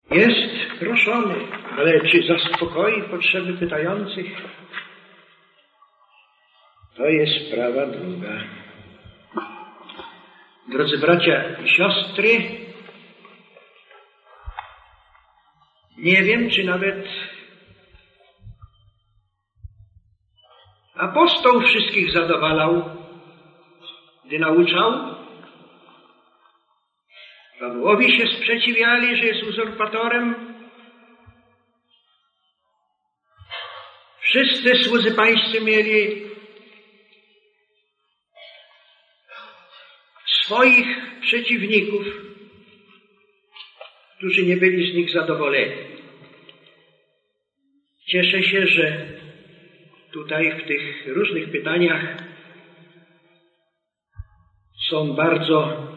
Jest proszony, ale czy zaspokoi potrzeby pytających? To jest sprawa druga. Drodzy bracia i siostry, nie wiem, czy nawet apostoł wszystkich zadowalał, gdy nauczał. Pawłowi się sprzeciwiali, że jest uzurpatorem. Wszyscy słudzy pańscy mieli swoich przeciwników, którzy nie byli z nich zadowoleni. Cieszę się, że tutaj w tych różnych pytaniach są bardzo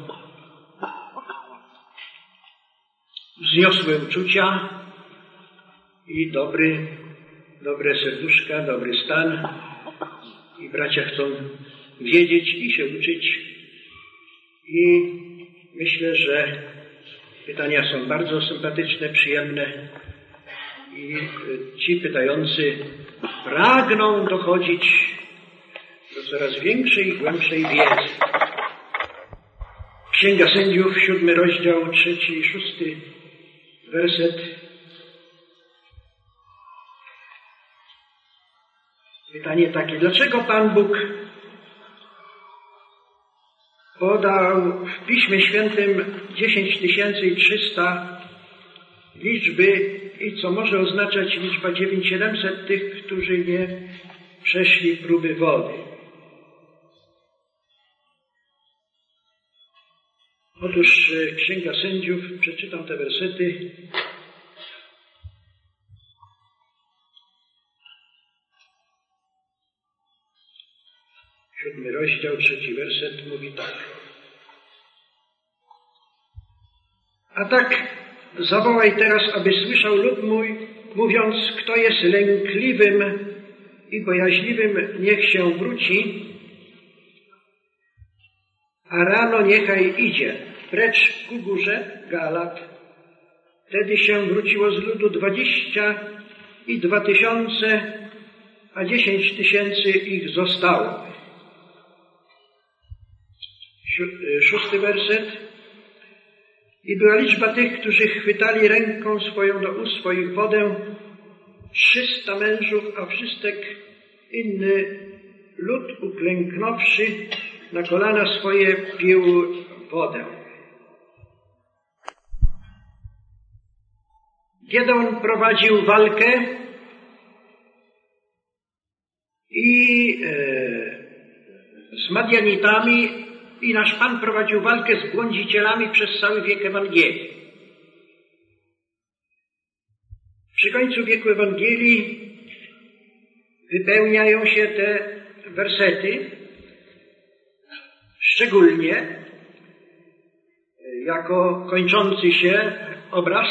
wzniosłe uczucia i dobre serduszka, dobry stan. I bracia chcą wiedzieć i się uczyć. I myślę, że pytania są bardzo sympatyczne, przyjemne i ci pytający pragną dochodzić do coraz większej i głębszej wiedzy. Księga Sędziów, 7 rozdział, 3 i 6 werset. Pytanie takie: dlaczego Pan Bóg podał w Piśmie Świętym 10 300 liczby i co może oznaczać liczba 9700 tych, którzy nie przeszli próby wody? Otóż Księga Sędziów, przeczytam te wersety. Siódmy rozdział, 3 werset mówi tak. A tak zawołaj teraz, aby słyszał lud mój, mówiąc, kto jest lękliwym i bojaźliwym, niech się wróci, a rano niechaj idzie precz ku górze Galat. Wtedy się wróciło z ludu 22 000, a 10 000 ich zostało. 6 werset. I była liczba tych, którzy chwytali ręką swoją do ust swoich wodę, 300 mężów, a wszystek inny lud uklęknąwszy na kolana swoje pił wodę. Gedeon prowadził walkę i z Madianitami i nasz Pan prowadził walkę z błądzicielami przez cały wiek Ewangelii. Przy końcu wieku Ewangelii wypełniają się te wersety, szczególnie jako kończący się obraz.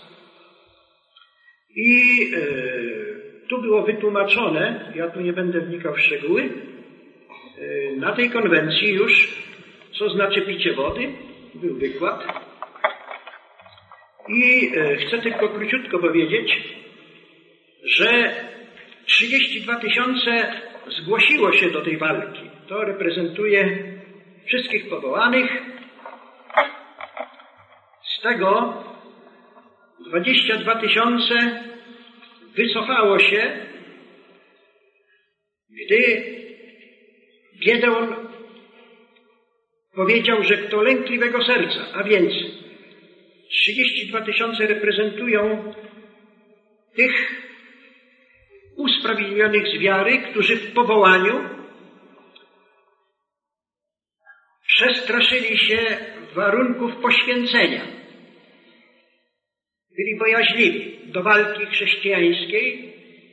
I tu było wytłumaczone, ja tu nie będę wnikał w szczegóły, na tej konwencji już, co znaczy picie wody, był wykład. I chcę tylko króciutko powiedzieć, że 32 000 zgłosiło się do tej walki. To reprezentuje wszystkich powołanych. Z tego 22 000 wycofało się, gdy Gedeon powiedział, że kto lękliwego serca, a więc 32 000 reprezentują tych usprawiedliwionych z wiary, którzy w powołaniu przestraszyli się warunków poświęcenia. Byli bojaźliwi do walki chrześcijańskiej,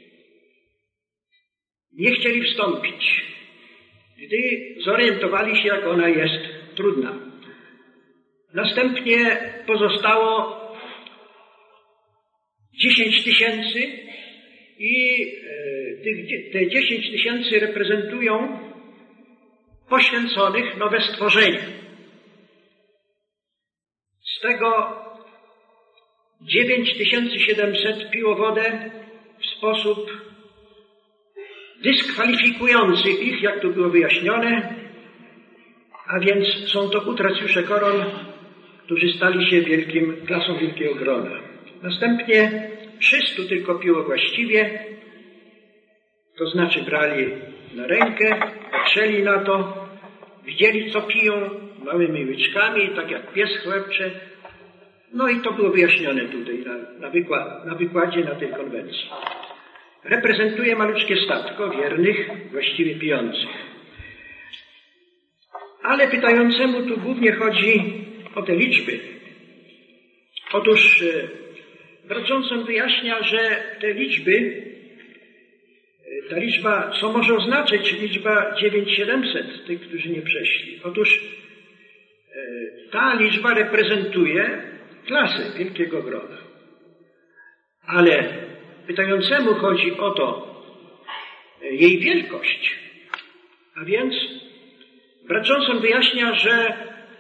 nie chcieli wstąpić, gdy zorientowali się, jak ona jest trudna. Następnie pozostało 10 000 i te 10 000 reprezentują poświęconych, nowe stworzenia. Z tego 9700 piło wodę w sposób dyskwalifikujący ich, jak to było wyjaśnione, a więc są to utracjusze koron, którzy stali się klasą wielkiego grona. Następnie 300 tylko piło właściwie, to znaczy brali na rękę, patrzyli na to, widzieli co piją małymi łyczkami, tak jak pies chłepcze. No i to było wyjaśnione tutaj na wykładzie na tej konwencji. Reprezentuje maluczkie statko wiernych, właściwie pijących. Ale pytającemu tu głównie chodzi o te liczby. Otóż brat Johnson wyjaśnia, że te liczby, ta liczba, co może oznaczać liczba 9700, tych, którzy nie przeszli. Otóż ta liczba reprezentuje klasę wielkiego grona. Ale pytającemu chodzi o to, jej wielkość. A więc brat Johnson wyjaśnia, że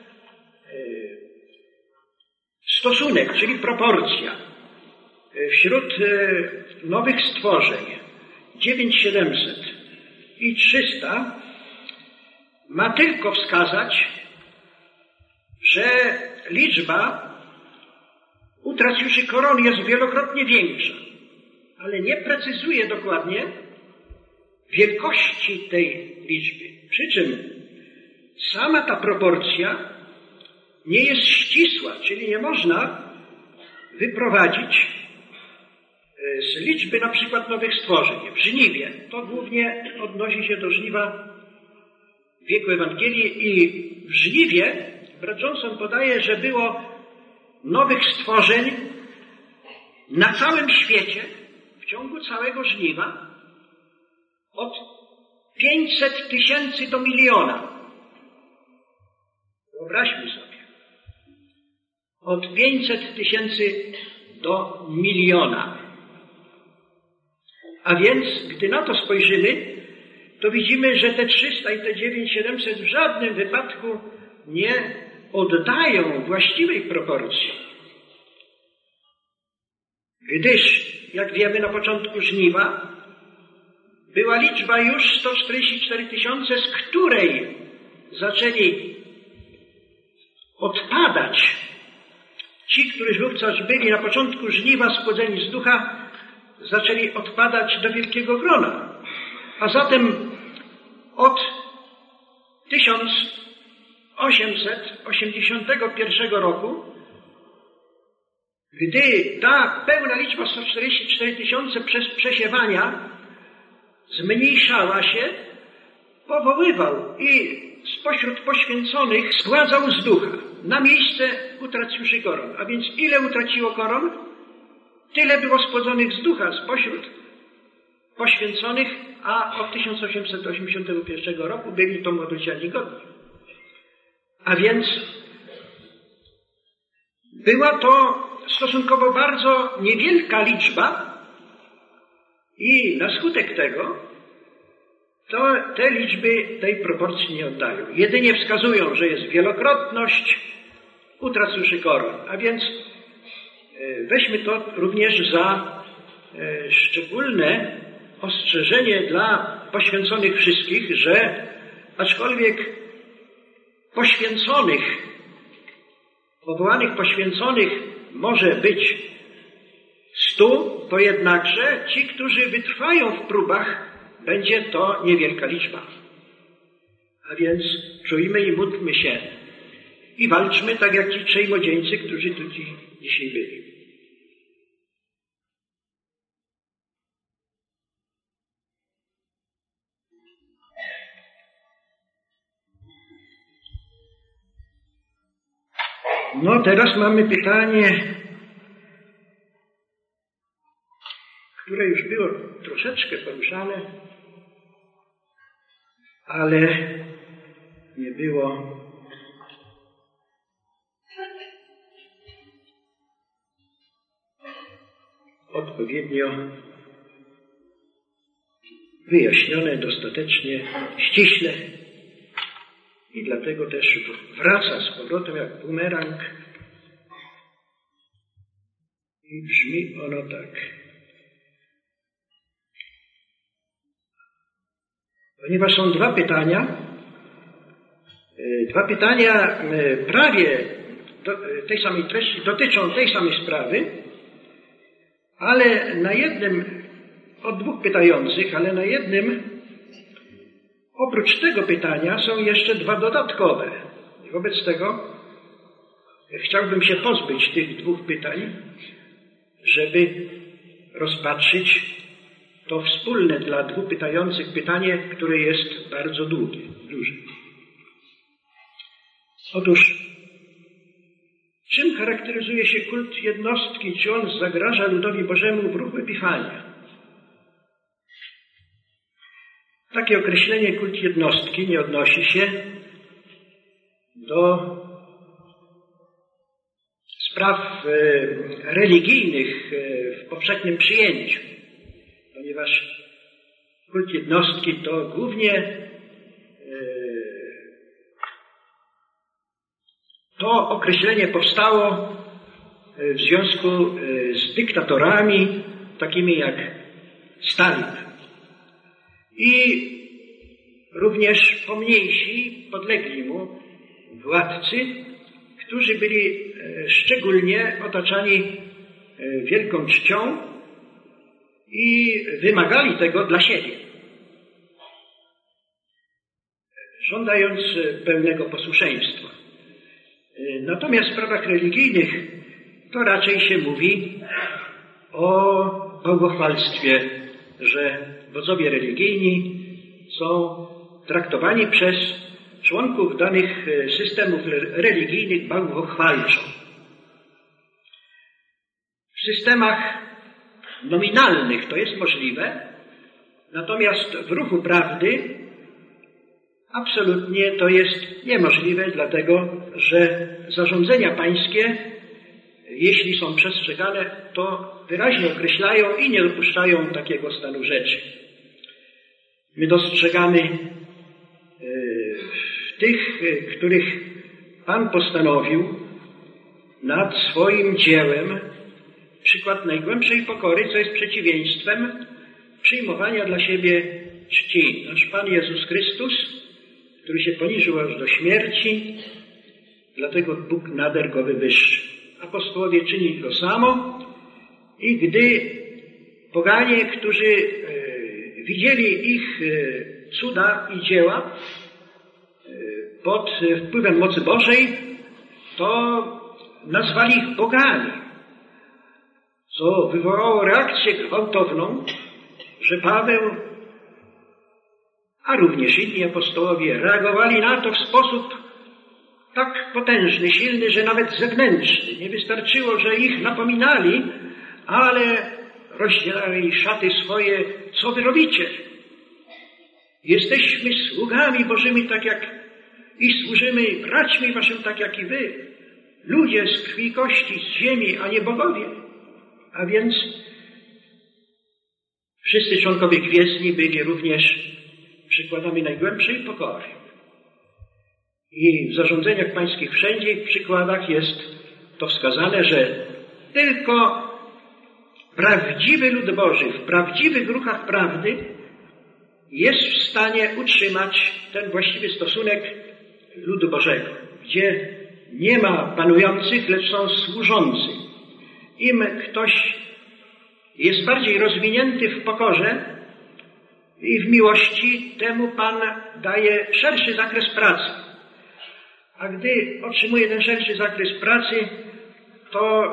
stosunek, czyli proporcja wśród nowych stworzeń 9700 i 300 ma tylko wskazać, że liczba utracjuszy koron jest wielokrotnie większa, ale nie precyzuje dokładnie wielkości tej liczby. Przy czym sama ta proporcja nie jest ścisła, czyli nie można wyprowadzić z liczby na przykład nowych stworzeń. W żniwie, to głównie odnosi się do żniwa w wieku Ewangelii i w żniwie brat Johnson podaje, że było nowych stworzeń na całym świecie w ciągu całego żniwa od 500 000 do 1 000 000. Wyobraźmy sobie. Od 500 000 do 1 000 000. A więc, gdy na to spojrzymy, to widzimy, że te 300 i te 9700 w żadnym wypadku nie oddają właściwej proporcji. Gdyż, jak wiemy, na początku żniwa była liczba już 144 000, z której zaczęli odpadać ci, którzy wówczas byli na początku żniwa spłodzeni z ducha, zaczęli odpadać do wielkiego grona. A zatem od 1881 roku, gdy ta pełna liczba 144 000 przez przesiewania zmniejszała się, powoływał i spośród poświęconych spładzał z ducha na miejsce utracjuszy koron. A więc ile utraciło koron? Tyle było spłodzonych z ducha spośród poświęconych, a od 1881 roku byli to młodociani godni. A więc była to stosunkowo bardzo niewielka liczba i na skutek tego to te liczby tej proporcji nie oddają. Jedynie wskazują, że jest wielokrotność utracjuszy koron. A więc weźmy to również za szczególne ostrzeżenie dla poświęconych wszystkich, że aczkolwiek poświęconych, powołanych poświęconych może być 100, to jednakże ci, którzy wytrwają w próbach, będzie to niewielka liczba. A więc czujmy i módlmy się i walczmy tak jak ci trzej młodzieńcy, którzy tu dzisiaj byli. No teraz mamy pytanie, które już było troszeczkę poruszane, ale nie było odpowiednio wyjaśnione dostatecznie ściśle i dlatego też wraca z powrotem jak bumerang I brzmi ono tak. Ponieważ są dwa pytania prawie tej samej treści, dotyczą tej samej sprawy, ale na jednym, od dwóch pytających, ale na jednym, oprócz tego pytania są jeszcze dwa dodatkowe. Wobec tego chciałbym się pozbyć tych dwóch pytań, żeby rozpatrzyć to wspólne dla dwóch pytających pytanie, które jest bardzo duże. Otóż, czym charakteryzuje się kult jednostki? Czy on zagraża ludowi Bożemu w ruchu Epifania? Takie określenie kult jednostki nie odnosi się do spraw religijnych w powszechnym przyjęciu, ponieważ kult jednostki to głównie to określenie powstało w związku z dyktatorami takimi jak Stalin i również pomniejsi, podlegli mu władcy, którzy byli szczególnie otaczani wielką czcią i wymagali tego dla siebie, żądając pełnego posłuszeństwa. Natomiast w sprawach religijnych to raczej się mówi o bałwochwalstwie, że wodzowie religijni są traktowani przez członków danych systemów religijnych bałwochwalczo. W systemach nominalnych to jest możliwe, natomiast w ruchu prawdy absolutnie to jest niemożliwe, dlatego że zarządzenia pańskie, jeśli są przestrzegane, to wyraźnie określają i nie dopuszczają takiego stanu rzeczy. My dostrzegamy w tych, których Pan postanowił nad swoim dziełem przykład najgłębszej pokory, co jest przeciwieństwem przyjmowania dla siebie czci. Nasz Pan Jezus Chrystus, który się poniżył aż do śmierci, dlatego Bóg nader go wywyższy. Apostołowie czynili to samo i gdy poganie, którzy widzieli ich cuda i dzieła pod wpływem mocy Bożej, to nazwali ich bogami, co wywołało reakcję gwałtowną, że Paweł, a również inni apostołowie reagowali na to w sposób tak potężny, silny, że nawet zewnętrzny. Nie wystarczyło, że ich napominali, ale rozdzielali szaty swoje. Co wy robicie? Jesteśmy sługami Bożymi, tak jak i służymy braćmi waszym, tak jak i wy. Ludzie z krwi i kości, z ziemi, a nie bogowie. A więc wszyscy członkowie gwiezdni byli również przykładami najgłębszej pokory. I w zarządzeniach pańskich wszędzie w przykładach jest to wskazane, że tylko prawdziwy lud Boży w prawdziwych ruchach prawdy jest w stanie utrzymać ten właściwy stosunek ludu Bożego, gdzie nie ma panujących, lecz są służący. Im ktoś jest bardziej rozwinięty w pokorze i w miłości, temu Pan daje szerszy zakres pracy. A gdy otrzymuje ten szerszy zakres pracy, to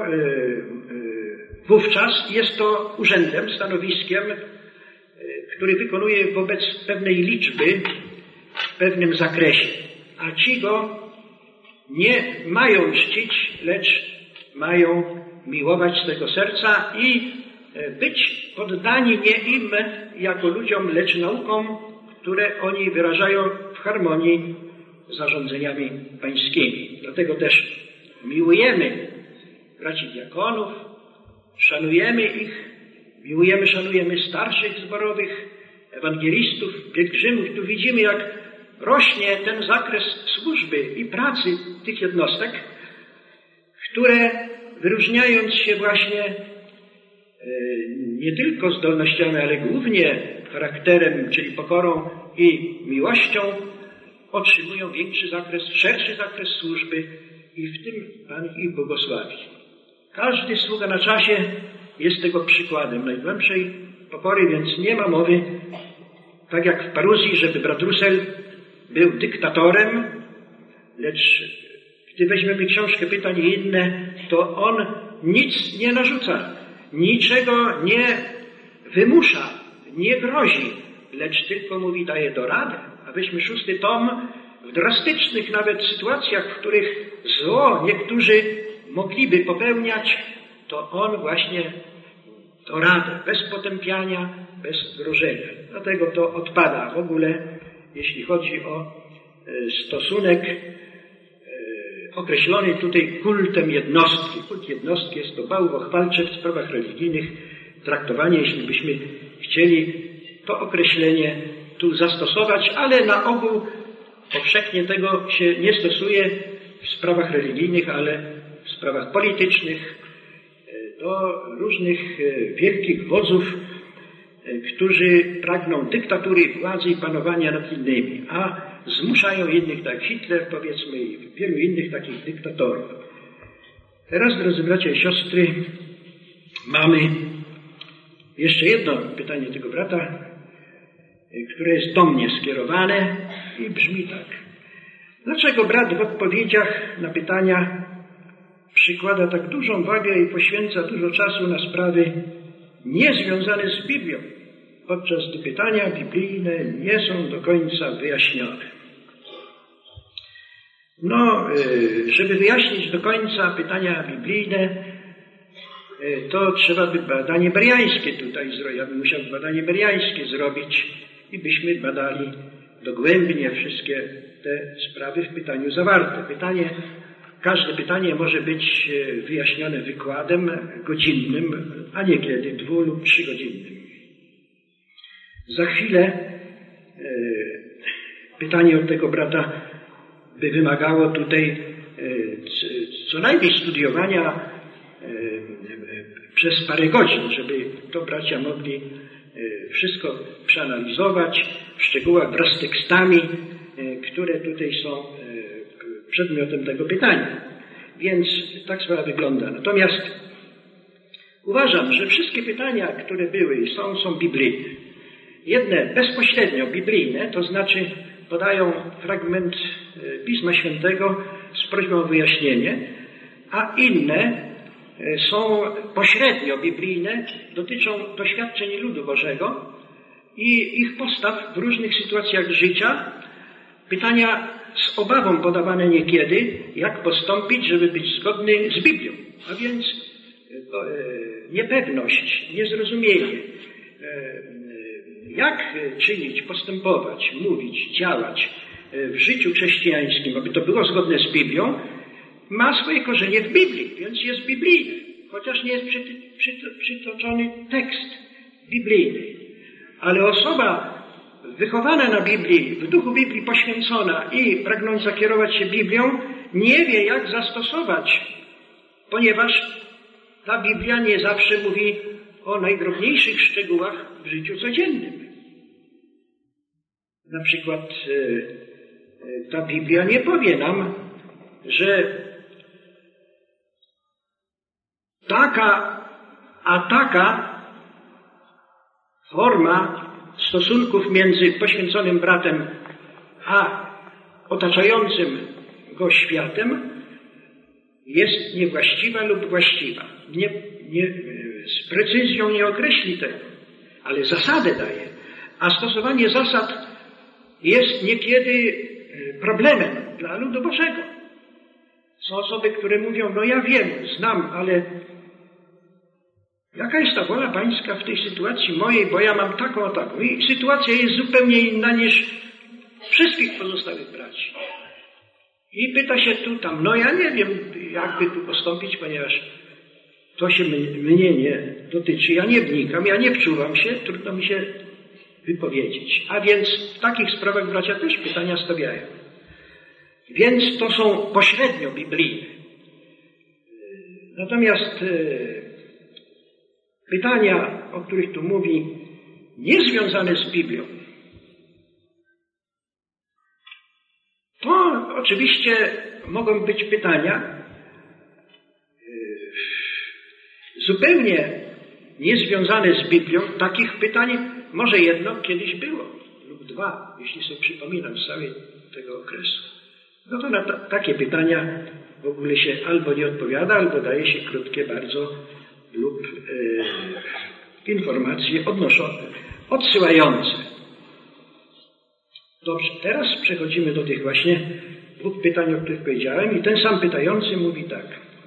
wówczas jest to urzędem, stanowiskiem, który wykonuje wobec pewnej liczby w pewnym zakresie. A ci go nie mają czcić, lecz mają miłować z tego serca i być poddani nie im jako ludziom, lecz naukom, które oni wyrażają w harmonii z zarządzeniami pańskimi. Dlatego też miłujemy braci diakonów, szanujemy ich, miłujemy, szanujemy starszych zborowych, ewangelistów, pielgrzymów. Tu widzimy, jak rośnie ten zakres służby i pracy tych jednostek, które wyróżniając się właśnie nie tylko zdolnościami, ale głównie charakterem, czyli pokorą i miłością, otrzymują większy zakres, szerszy zakres służby i w tym Pan ich błogosławi. Każdy sługa na czasie jest tego przykładem najgłębszej pokory, więc nie ma mowy, tak jak w paruzji, żeby brat Russell był dyktatorem, lecz gdy weźmiemy książkę Pytań i inne, to on nic nie narzuca, niczego nie wymusza, nie grozi, lecz tylko mówi, daje doradę. A weźmy 6 tom, w drastycznych nawet sytuacjach, w których zło niektórzy mogliby popełniać, to on właśnie to radę, bez potępiania, bez grożenia. Dlatego to odpada w ogóle, jeśli chodzi o stosunek określony tutaj kultem jednostki. Kult jednostki jest to bałwochwalcze w sprawach religijnych traktowanie, jeśli byśmy chcieli to określenie tu zastosować, ale na ogół powszechnie tego się nie stosuje w sprawach religijnych, ale w sprawach politycznych do różnych wielkich wodzów, którzy pragną dyktatury, władzy i panowania nad innymi, a zmuszają innych, tak jak Hitler, powiedzmy, i wielu innych takich dyktatorów. Teraz, drodzy bracia i siostry, mamy jeszcze jedno pytanie tego brata, które jest do mnie skierowane i brzmi tak. Dlaczego brat w odpowiedziach na pytania przykłada tak dużą wagę i poświęca dużo czasu na sprawy niezwiązane z Biblią, podczas gdy pytania biblijne nie są do końca wyjaśnione? No, żeby wyjaśnić do końca pytania biblijne, to trzeba by badanie bereańskie tutaj zrobić. Ja bym musiał badanie bereańskie zrobić i byśmy badali dogłębnie wszystkie te sprawy w pytaniu zawarte. Każde pytanie może być wyjaśnione wykładem godzinnym, a niekiedy 2 lub 3 godzinnym. Za chwilę pytanie od tego brata by wymagało tutaj co najmniej studiowania przez parę godzin, żeby to bracia mogli wszystko przeanalizować w szczegółach wraz z tekstami, które tutaj są przedmiotem tego pytania. Więc tak sprawa wygląda. Natomiast uważam, że wszystkie pytania, które były i są biblijne. Jedne bezpośrednio biblijne, to znaczy podają fragment Pisma Świętego z prośbą o wyjaśnienie, a inne są pośrednio biblijne, dotyczą doświadczeń ludu Bożego i ich postaw w różnych sytuacjach życia. Pytania z obawą podawane niekiedy, jak postąpić, żeby być zgodny z Biblią. A więc niepewność, niezrozumienie, jak czynić, postępować, mówić, działać w życiu chrześcijańskim, aby to było zgodne z Biblią, ma swoje korzenie w Biblii, więc jest biblijny, chociaż nie jest przytoczony tekst biblijny. Ale osoba wychowana na Biblii, w duchu Biblii poświęcona i pragnąca kierować się Biblią, nie wie, jak zastosować, ponieważ ta Biblia nie zawsze mówi o najdrobniejszych szczegółach w życiu codziennym. Na przykład ta Biblia nie powie nam, że taka forma stosunków między poświęconym bratem a otaczającym go światem jest niewłaściwa lub właściwa. Z precyzją nie określi tego, ale zasadę daje. A stosowanie zasad jest niekiedy problemem dla ludu Bożego. Są osoby, które mówią, no ja wiem, znam, ale jaka jest ta wola Pańska w tej sytuacji mojej, bo ja mam taką, a taką. I sytuacja jest zupełnie inna niż wszystkich pozostałych braci. I pyta się tu, tam, no ja nie wiem, jakby tu postąpić, ponieważ to się mnie nie dotyczy, ja nie wnikam, ja nie wczuwam się, trudno mi się wypowiedzieć. A więc w takich sprawach bracia też pytania stawiają. Więc to są pośrednio biblijne. Natomiast pytania, o których tu mówi, niezwiązane z Biblią, to oczywiście mogą być pytania zupełnie niezwiązane z Biblią. Takich pytań może jedno kiedyś było, lub dwa, jeśli sobie przypominam z całego tego okresu. No to na takie pytania w ogóle się albo nie odpowiada, albo daje się krótkie bardzo lub informacje odsyłające. Dobrze, teraz przechodzimy do tych właśnie dwóch pytań, o których powiedziałem, i ten sam pytający mówi tak.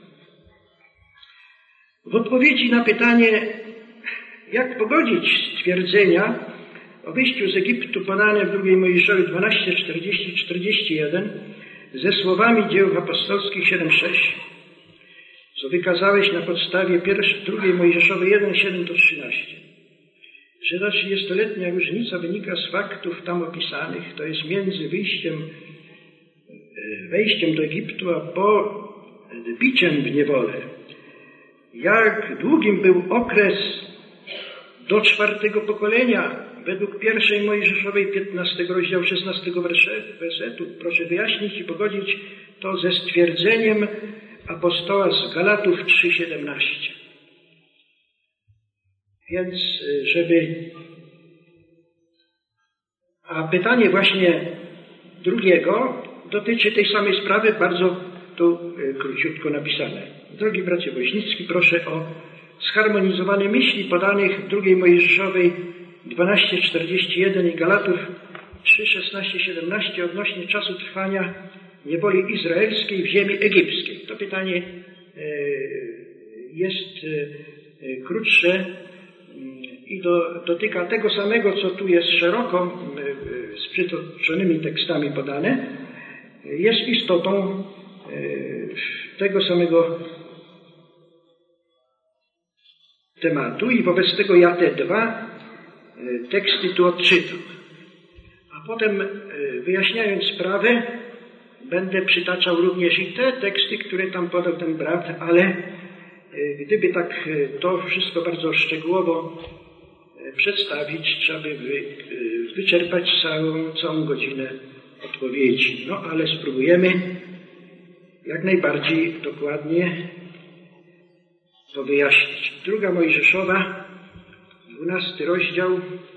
W odpowiedzi na pytanie, jak pogodzić stwierdzenia o wyjściu z Egiptu podane w 2 Mojżeszowi 12:40-41 ze słowami Dzieł Apostolskich 7:6, co wykazałeś na podstawie 2 Mojżeszowej 1:7-13, że ta 30-letnia różnica wynika z faktów tam opisanych, to jest między wejściem do Egiptu, a po biciem w niewolę. Jak długim był okres do 4. pokolenia według 1 Mojżeszowej 15 rozdziału 16 wersetu. Proszę wyjaśnić i pogodzić to ze stwierdzeniem apostoła z Galatów 3:17. Więc a pytanie właśnie drugiego dotyczy tej samej sprawy, bardzo tu króciutko napisane. Drogi bracie Woźnicki, proszę o zharmonizowane myśli podanych w 2 Mojżeszowej 12:41 i Galatów 3:16-17 odnośnie czasu trwania niewoli izraelskiej w ziemi egipskiej. To pytanie jest krótsze i dotyka tego samego, co tu jest szeroko z przytoczonymi tekstami podane. Jest istotą tego samego tematu i wobec tego ja te dwa teksty tu odczytam. A potem, wyjaśniając sprawę, będę przytaczał również i te teksty, które tam podał ten brat, ale gdyby tak to wszystko bardzo szczegółowo przedstawić, trzeba by wyczerpać całą godzinę odpowiedzi. No ale spróbujemy jak najbardziej dokładnie to wyjaśnić. 2 Mojżeszowa, 12 rozdział,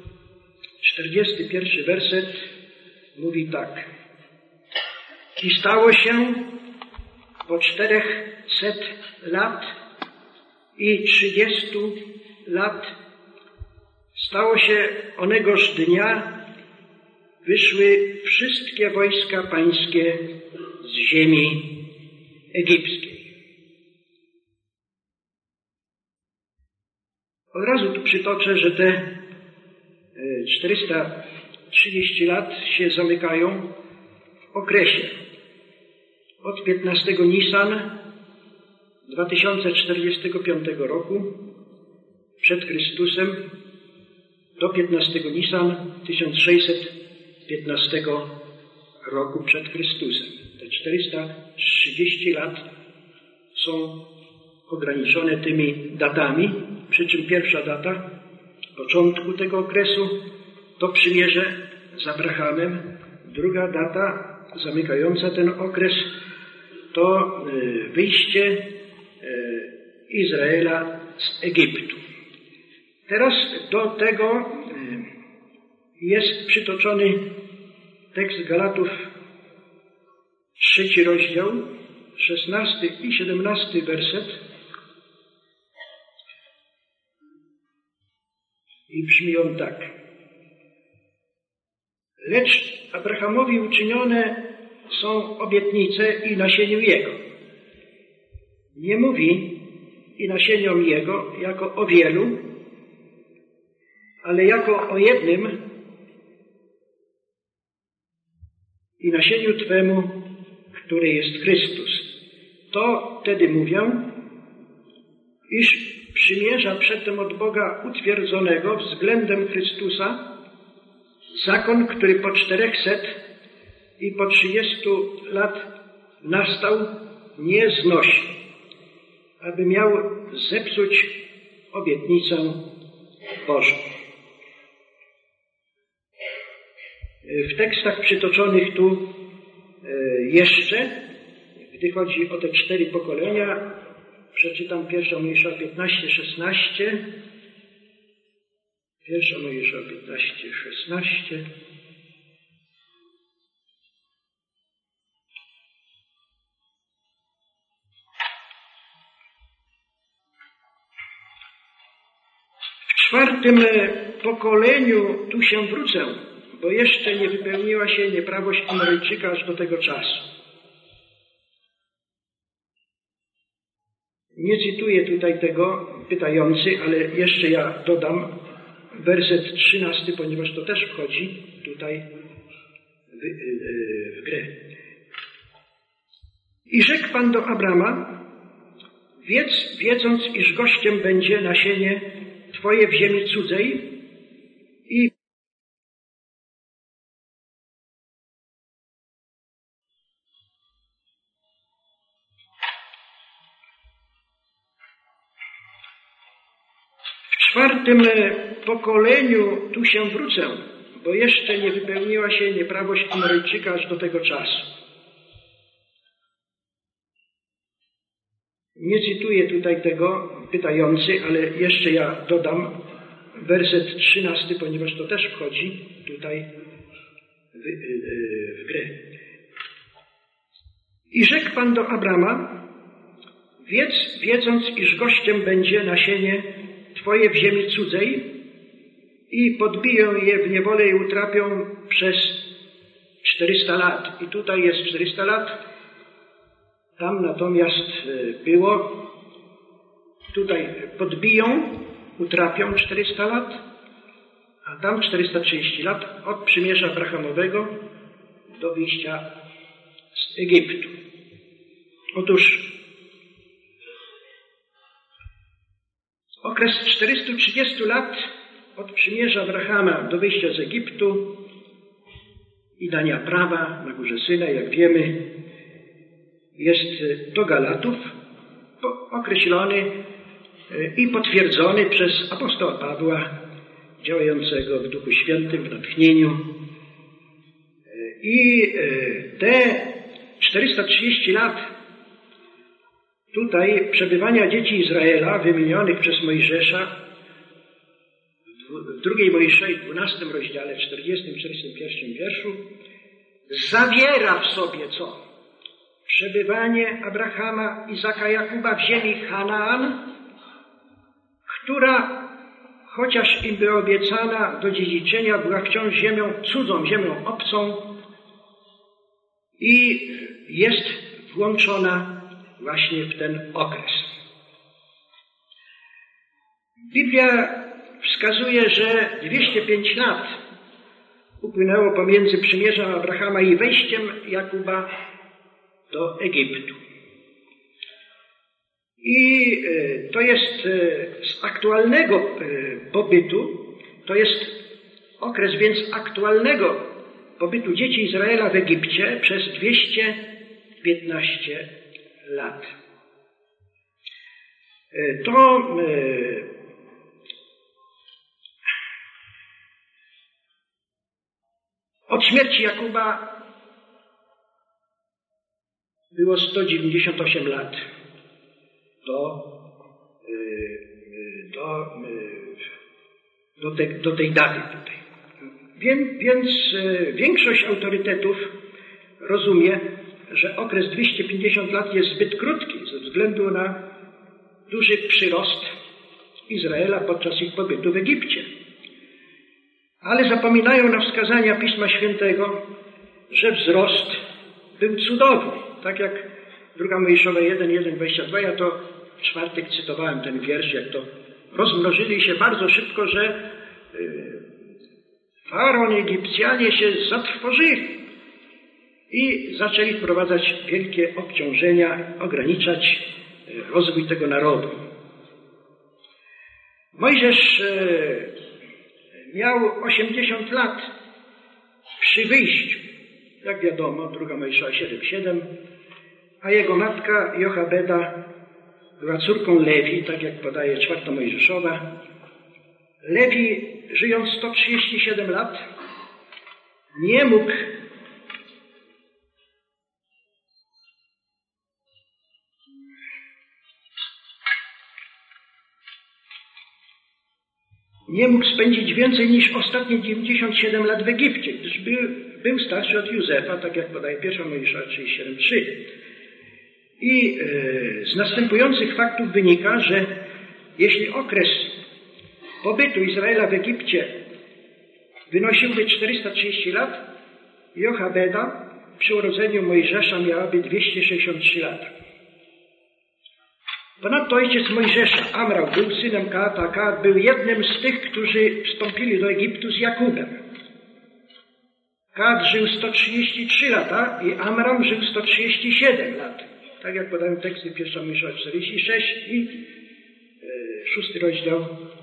41 werset mówi tak. I stało się po 400 lat i 30 lat, stało się onegoż dnia, wyszły wszystkie wojska pańskie z ziemi egipskiej. Od razu tu przytoczę, że te 430 lat się zamykają w okresie od 15 Nisan 2045 roku przed Chrystusem do 15 Nisan 1615 roku przed Chrystusem. Te 430 lat są ograniczone tymi datami, przy czym pierwsza data początku tego okresu to przymierze z Abrahamem, druga data zamykająca ten okres to wyjście Izraela z Egiptu. Teraz do tego jest przytoczony tekst Galatów 3 rozdział, 16 i 17 werset. I brzmi on tak. Lecz Abrahamowi uczynione są obietnice i nasieniu jego. Nie mówi i nasieniom jego jako o wielu, ale jako o jednym i nasieniu Twemu, który jest Chrystus. To wtedy mówię, iż przymierza przedtem od Boga utwierdzonego względem Chrystusa zakon, który po 400 i po 30 lat nastał, nie znosi. aby miał zepsuć obietnicę Bożą. W tekstach przytoczonych tu jeszcze, gdy chodzi o te 4 pokolenia, przeczytam 1 Mojżesza 15:16. 1 Mojżesza 15:16. W 4. pokoleniu tu się wrócę, bo jeszcze nie wypełniła się nieprawość Amoryjczyka aż do tego czasu. Nie cytuję tutaj tego pytający, ale jeszcze ja dodam werset 13, ponieważ to też wchodzi tutaj w grę. I rzekł Pan do Abrama, wiedząc, iż gościem będzie nasienie Twoje w ziemi cudzej i w 4. pokoleniu tu się wrócę, bo jeszcze nie wypełniła się nieprawość Amoryjczyka aż do tego czasu. Nie cytuję tutaj tego pytający, ale jeszcze ja dodam werset 13, ponieważ to też wchodzi tutaj w grę. I rzekł Pan do Abrama, wiedząc, iż gościem będzie nasienie Twoje w ziemi cudzej i podbiją je w niewolę i utrapią przez 400 lat. I tutaj jest 400 lat, tam natomiast było, tutaj podbiją, utrapią 400 lat, a tam 430 lat od przymierza Abrahamowego do wyjścia z Egiptu. Otóż okres 430 lat od przymierza Abrahama do wyjścia z Egiptu i dania prawa na górze Synaj, jak wiemy, jest do Galatów określony i potwierdzony przez apostoła Pawła, działającego w Duchu Świętym, w natchnieniu. I te 430 lat tutaj przebywania dzieci Izraela, wymienionych przez Mojżesza, w 2 Mojżeszowej 12 rozdziale, 40-41 wierszu, zawiera w sobie co? Przebywanie Abrahama, Izaka, Jakuba w ziemi Chanaan, która, chociaż im była obiecana do dziedziczenia, była wciąż ziemią cudzą, ziemią obcą i jest włączona właśnie w ten okres. Biblia wskazuje, że 205 lat upłynęło pomiędzy przymierzem Abrahama i wejściem Jakuba do Egiptu. I to jest z aktualnego pobytu, to jest okres więc aktualnego pobytu dzieci Izraela w Egipcie przez 215 lat. To od śmierci Jakuba było 198 lat do tej daty tutaj. Więc większość autorytetów rozumie, że okres 250 lat jest zbyt krótki ze względu na duży przyrost Izraela podczas ich pobytu w Egipcie. Ale zapominają na wskazania Pisma Świętego, że wzrost był cudowny. Tak jak 2 Mojżeszowa 1:22, ja to w czwartek cytowałem ten wiersz, jak to rozmnożyli się bardzo szybko, że Faraon i Egipcjanie się zatrwożyli i zaczęli wprowadzać wielkie obciążenia, ograniczać rozwój tego narodu. Mojżesz miał 80 lat przy wyjściu, jak wiadomo, 2 Mojżeszowa 7:7, a jego matka Jochebeda była córką Lewi, tak jak podaje 4 Mojżeszowa. Lewi, żyjąc 137 lat, nie mógł spędzić więcej niż ostatnie 97 lat w Egipcie, gdyż był starszy od Józefa, tak jak podaje 1 Mojżesza 37:3. I z następujących faktów wynika, że jeśli okres pobytu Izraela w Egipcie wynosiłby 430 lat, Jochebeda przy urodzeniu Mojżesza miałaby 263 lata. Ponadto ojciec Mojżesza, Amram, był synem Keata, a Keat był jednym z tych, którzy wstąpili do Egiptu z Jakubem. Keat żył 133 lata i Amram żył 137 lat. Tak jak podają teksty 1 Mojżesza 46 i 6 rozdział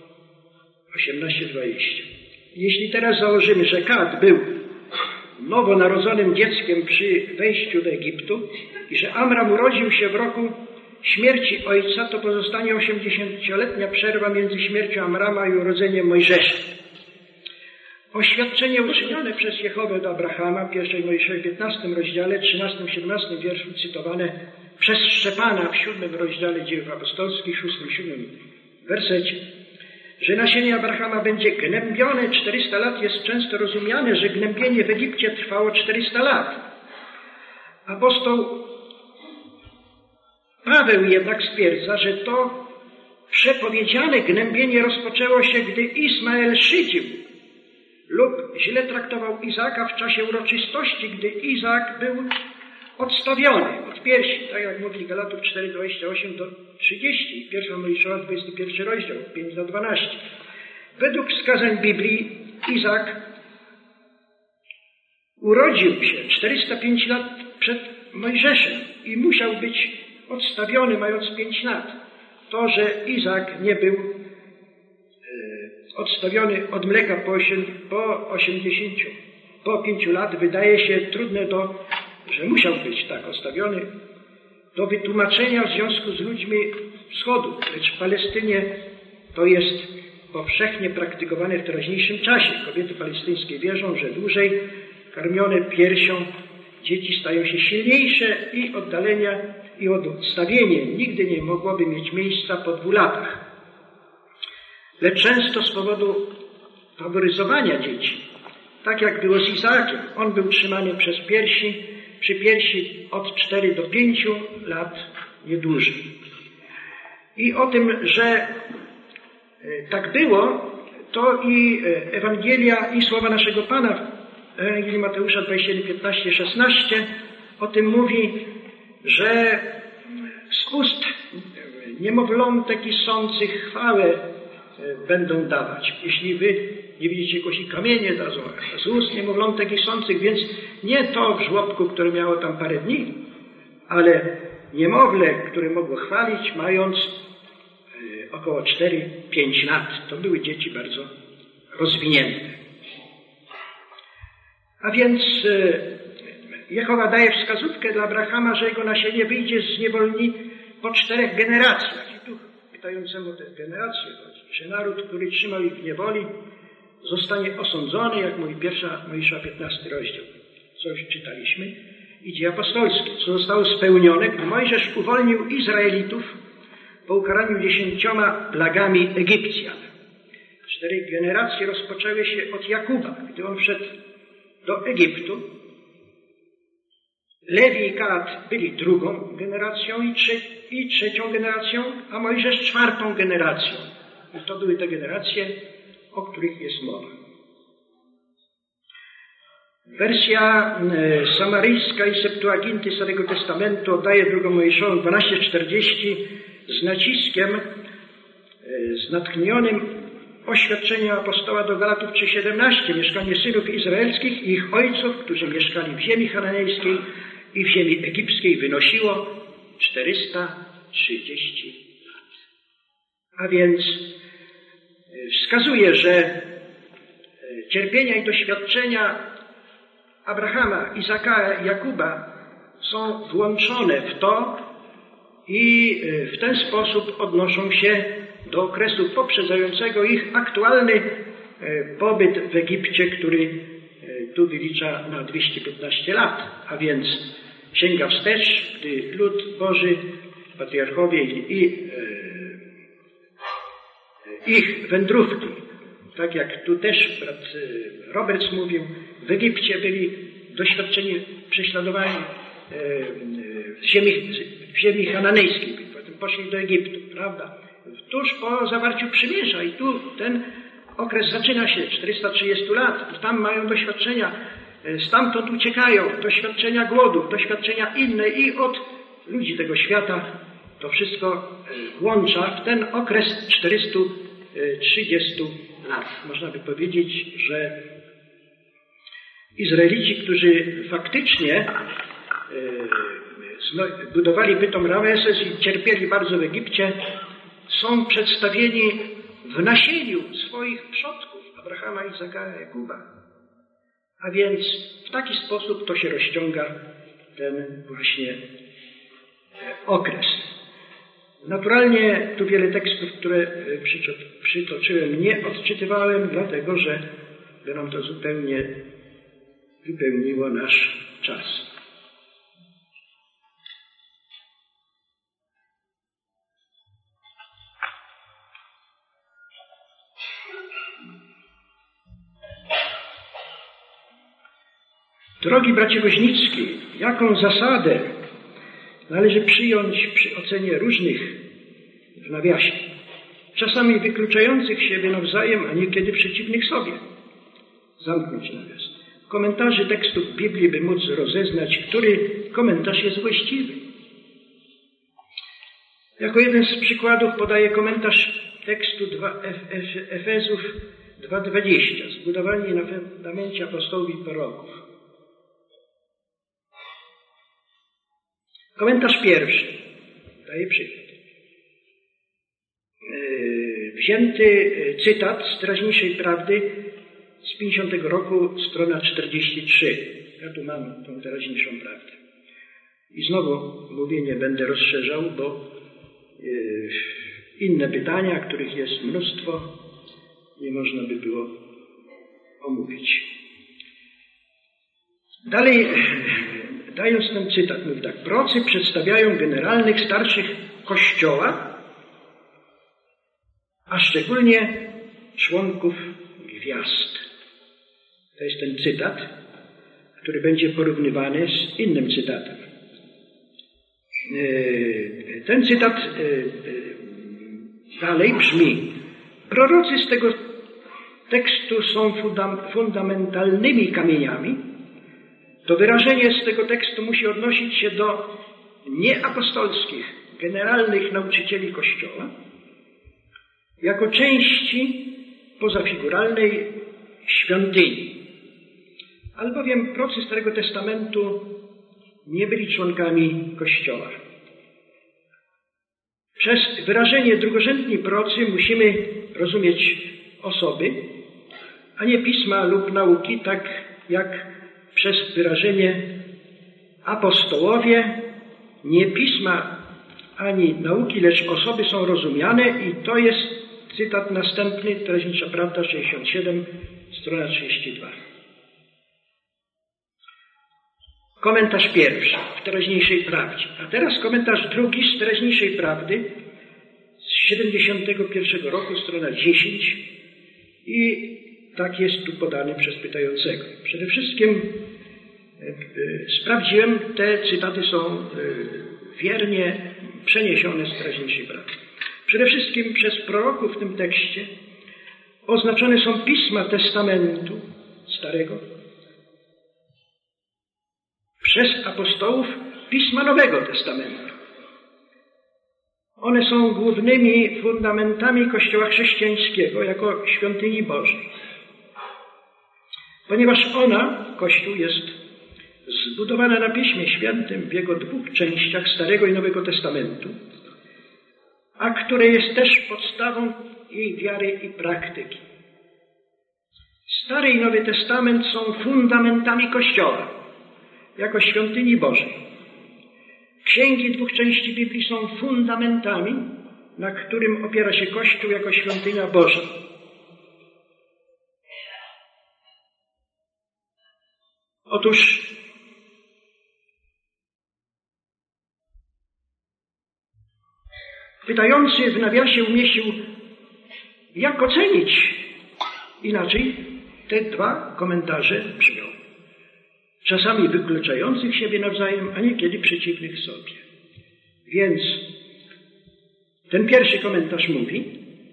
18-20. Jeśli teraz założymy, że Keat był nowonarodzonym dzieckiem przy wejściu do Egiptu i że Amram urodził się w roku śmierci ojca, to pozostanie 80-letnia przerwa między śmiercią Amrama i urodzeniem Mojżesza. Oświadczenie uczynione przez Jehowę do Abrahama w 1 Mojżesza 15 rozdziale, 13-17 wierszu cytowane przez Szczepana w 7 rozdziale Dziejów Apostolskich, 6-7 wersecie, że nasienie Abrahama będzie gnębione 400 lat, jest często rozumiane, że gnębienie w Egipcie trwało 400 lat. Apostoł Paweł jednak stwierdza, że to przepowiedziane gnębienie rozpoczęło się, gdy Ismael szydził lub źle traktował Izaaka w czasie uroczystości, gdy Izaak był odstawiony od piersi, tak jak mówi Galatów 4:28-30, 1 Mojżesza 21 rozdział, 5-12. Według wskazań Biblii Izaak urodził się 405 lat przed Mojżeszem i musiał być odstawiony mając 5 lat. To, że Izaak nie był odstawiony od mleka po 5 lat, wydaje się trudne że musiał być tak odstawiony, do wytłumaczenia w związku z ludźmi wschodu. Lecz w Palestynie to jest powszechnie praktykowane w teraźniejszym czasie. Kobiety palestyńskie wierzą, że dłużej karmione piersią dzieci stają się silniejsze i odstawienie nigdy nie mogłoby mieć miejsca po 2 latach. Lecz często z powodu faworyzowania dzieci, tak jak było z Izaakiem, on był trzymany przy piersi od 4 do 5 lat, nie dłużej. I o tym, że tak było, to i Ewangelia i słowa naszego Pana w Ewangelii Mateusza 21:15-16 o tym mówi, że z ust niemowlątek i sących chwałę będą dawać. Jeśli wy nie widzicie kości, kamienie dadzą. Z ust niemowlątek i sących, więc nie to w żłobku, które miało tam parę dni, ale niemowlę, które mogło chwalić, mając około 4-5 lat. To były dzieci bardzo rozwinięte. A więc Jehowa daje wskazówkę dla Abrahama, że jego nasienie wyjdzie z niewolni po 4 generacjach. I tu pytającemu o te generacje chodzi, że naród, który trzymał ich w niewoli, zostanie osądzony, jak mówi 1 Mojżesza 15 rozdział. Co już czytaliśmy. I Dzieje apostolskie, co zostało spełnione, gdy Mojżesz uwolnił Izraelitów po ukaraniu 10 plagami Egipcjan. 4 generacje rozpoczęły się od Jakuba, gdy on wszedł do Egiptu. Lewi i Keat byli 2. generacją i 3. generacją, a Mojżesz 4. generacją. I to były te generacje, o których jest mowa. Wersja samaryjska i Septuaginty Starego Testamentu oddaje 2 Mojżeszową 12:40 z naciskiem, z natchnionym oświadczeniem apostoła do Galatów 3:17, mieszkanie synów izraelskich i ich ojców, którzy mieszkali w ziemi chananejskiej i w ziemi egipskiej, wynosiło 430 lat. A więc wskazuje, że cierpienia i doświadczenia Abrahama, Izaaka i Jakuba są włączone w to, i w ten sposób odnoszą się do okresu poprzedzającego ich aktualny pobyt w Egipcie, który tu wylicza na 215 lat, a więc sięga wstecz, gdy lud Boży, patriarchowie i ich wędrówki, tak jak tu też brat Roberts mówił, w Egipcie byli doświadczeni prześladowani w ziemi hananejskiej, potem poszli do Egiptu, prawda? Tuż po zawarciu przymierza i tu ten okres zaczyna się, 430 lat, i tam mają doświadczenia, stamtąd uciekają, doświadczenia głodu, doświadczenia inne i od ludzi tego świata to wszystko włącza w ten okres 430 lat. Można by powiedzieć, że Izraelici, którzy faktycznie budowali bytom Rameses i cierpieli bardzo w Egipcie, są przedstawieni w nasieniu swoich przodków, Abrahama, Izaka, Jakuba. A więc w taki sposób to się rozciąga ten właśnie okres. Naturalnie tu wiele tekstów, które przytoczyłem, nie odczytywałem, dlatego że by nam to zupełnie wypełniło nasz czas. Drogi bracie Woźnicki, jaką zasadę należy przyjąć przy ocenie różnych, w nawiasie, czasami wykluczających siebie nawzajem, a niekiedy przeciwnych sobie? Zamknąć nawias. Komentarzy tekstów Biblii, by móc rozeznać, który komentarz jest właściwy. Jako jeden z przykładów podaję komentarz tekstu Efezów 2:20, zbudowani na fundamencie apostołów i proroków. Komentarz pierwszy daje przykład. Wzięty cytat z Teraźniejszej Prawdy z 50 roku, strona 43. Ja tu mam tą Teraźniejszą Prawdę. I znowu mówię, nie będę rozszerzał, bo inne pytania, których jest mnóstwo, nie można by było omówić. Dalej, dając ten cytat, mówi tak: prorocy przedstawiają generalnych starszych Kościoła, a szczególnie członków gwiazd. To jest ten cytat, który będzie porównywany z innym cytatem. Ten cytat dalej brzmi: prorocy z tego tekstu są fundamentalnymi kamieniami. To wyrażenie z tego tekstu musi odnosić się do nieapostolskich, generalnych nauczycieli Kościoła, jako części pozafiguralnej świątyni. Albowiem prorocy Starego Testamentu nie byli członkami Kościoła. Przez wyrażenie drugorzędni prorocy musimy rozumieć osoby, a nie pisma lub nauki, tak jak przez wyrażenie apostołowie, nie pisma ani nauki, lecz osoby są rozumiane, i to jest cytat następny, Teraźniejsza Prawda 67, strona 32. Komentarz pierwszy w Teraźniejszej Prawdzie, a teraz komentarz drugi z Teraźniejszej Prawdy z 71 roku, strona 10, i tak jest tu podany przez pytającego. Przede wszystkim sprawdziłem, te cytaty są wiernie przeniesione z Teraźniejszej Prawdy. Przede wszystkim przez proroków w tym tekście oznaczone są pisma Testamentu Starego, przez apostołów pisma Nowego Testamentu. One są głównymi fundamentami Kościoła chrześcijańskiego jako świątyni Bożej. Ponieważ ona, Kościół, jest zbudowana na Piśmie Świętym w jego dwóch częściach, Starego i Nowego Testamentu, a które jest też podstawą jej wiary i praktyki. Stary i Nowy Testament są fundamentami Kościoła jako świątyni Bożej. Księgi dwóch części Biblii są fundamentami, na którym opiera się Kościół jako świątynia Boża. Otóż pytający w nawiasie umieścił, jak ocenić inaczej te dwa komentarze brzmią. Czasami wykluczających siebie nawzajem, a niekiedy przeciwnych sobie. Więc ten pierwszy komentarz mówi,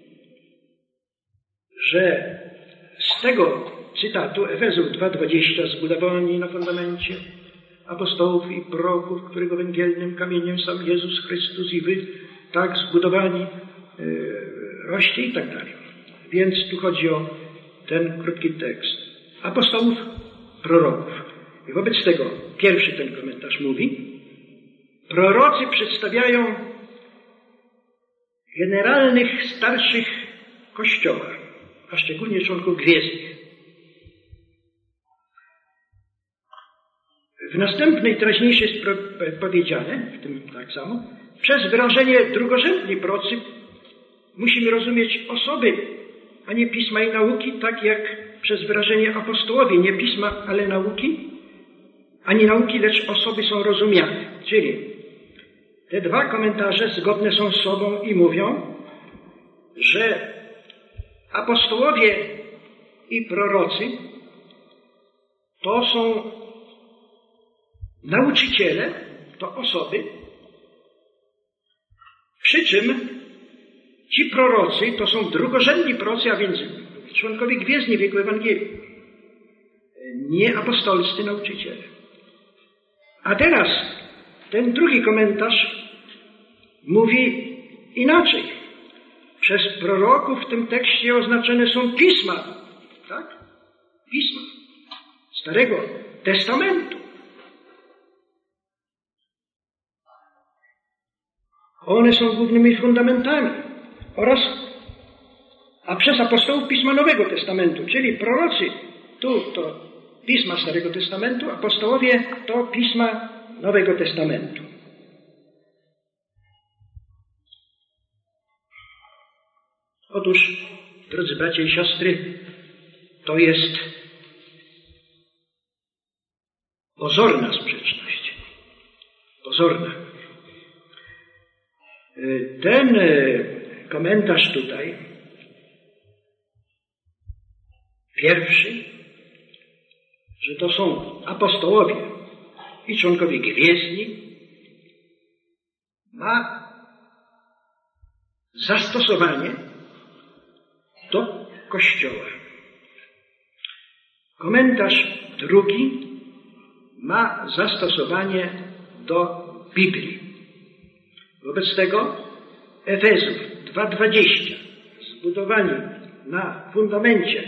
że z tego cytatu Efezów 2:20 zbudowani na fundamencie apostołów i proroków, którego węgielnym kamieniem sam Jezus Chrystus i wy tak zbudowani roście i tak dalej. Więc tu chodzi o ten krótki tekst. Apostołów, proroków. I wobec tego pierwszy ten komentarz mówi, prorocy przedstawiają generalnych starszych Kościoła, a szczególnie członków gwiezdnych. W następnej teraźniejszej jest powiedziane, w tym tak samo, przez wyrażenie drugorzędni prorocy musimy rozumieć osoby, a nie pisma i nauki, tak jak przez wyrażenie apostołowie, nie pisma, ale nauki, ani nauki, lecz osoby są rozumiane. Czyli te dwa komentarze zgodne są z sobą i mówią, że apostołowie i prorocy to są nauczyciele, to osoby, przy czym ci prorocy to są drugorzędni prorocy, a więc członkowie gwiezdni wieku Ewangelii, nie apostolscy nauczyciele. A teraz ten drugi komentarz mówi inaczej. Przez proroków w tym tekście oznaczone są pisma, tak? Pisma Starego Testamentu. One są głównymi fundamentami a przez apostołów pisma Nowego Testamentu, czyli prorocy tu to pisma Starego Testamentu, apostołowie to pisma Nowego Testamentu. Otóż, drodzy bracia i siostry, to jest pozorna sprzeczność. Pozorna. Ten komentarz tutaj, pierwszy, że to są apostołowie i członkowie gwiezdni, ma zastosowanie do Kościoła. Komentarz drugi ma zastosowanie do Biblii. Wobec tego Efezów 2:20 zbudowani na fundamencie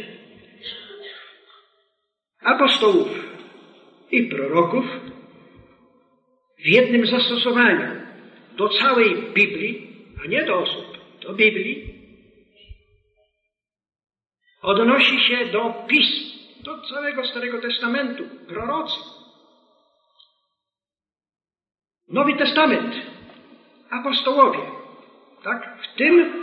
apostołów i proroków w jednym zastosowaniu do całej Biblii, a nie do osób, do Biblii, odnosi się do pism, do całego Starego Testamentu, prorocy. Nowy Testament, apostołowie, tak? W tym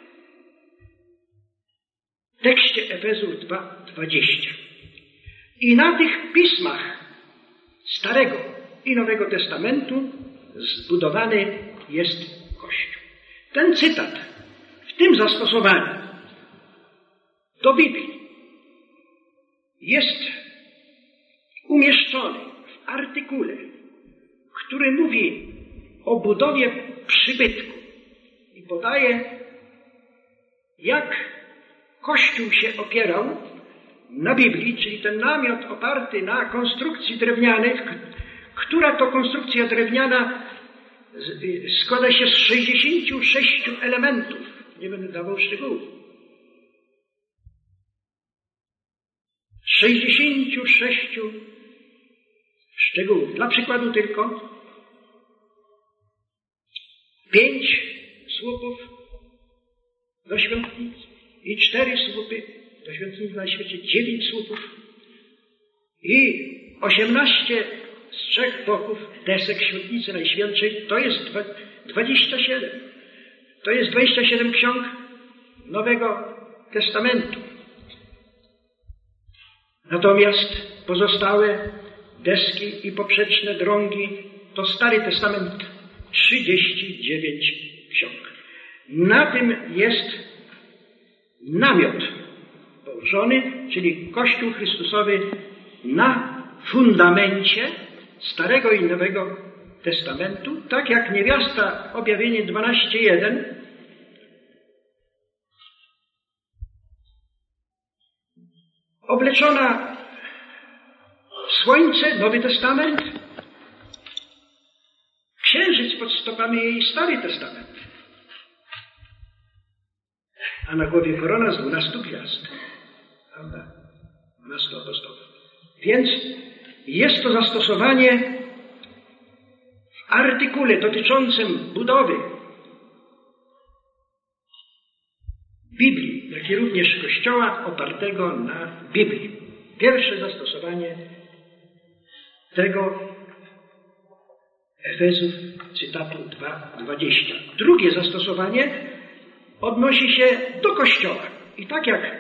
tekście Efezów 2:20. I na tych pismach Starego i Nowego Testamentu zbudowany jest Kościół. Ten cytat w tym zastosowaniu do Biblii jest umieszczony w artykule, który mówi o budowie przybytku i podaje, jak Kościół się opierał na Biblii, czyli ten namiot oparty na konstrukcji drewnianej, która to konstrukcja drewniana składa się z 66 elementów. Nie będę dawał szczegółów. 66 szczegółów. Dla przykładu tylko 5 słupów do świątnicy i 4 słupy do świątnicy na świecie, 9 słupów i 18 trzech boków desek świetlicy Najświętszej to jest 27. To jest 27 ksiąg Nowego Testamentu. Natomiast pozostałe deski i poprzeczne drągi to Stary Testament, 39 ksiąg. Na tym jest namiot położony, czyli Kościół Chrystusowy na fundamencie Starego i Nowego Testamentu, tak jak niewiasta, Objawienie 12:1, obleczona w słońce, Nowy Testament, księżyc pod stopami jej, Stary Testament, a na głowie korona z 12 gwiazd, prawda? 12 apostołów. Więc jest to zastosowanie w artykule dotyczącym budowy Biblii, jak i również Kościoła opartego na Biblii. Pierwsze zastosowanie tego Efezów, cytatu 2:20. Drugie zastosowanie odnosi się do Kościoła. I tak jak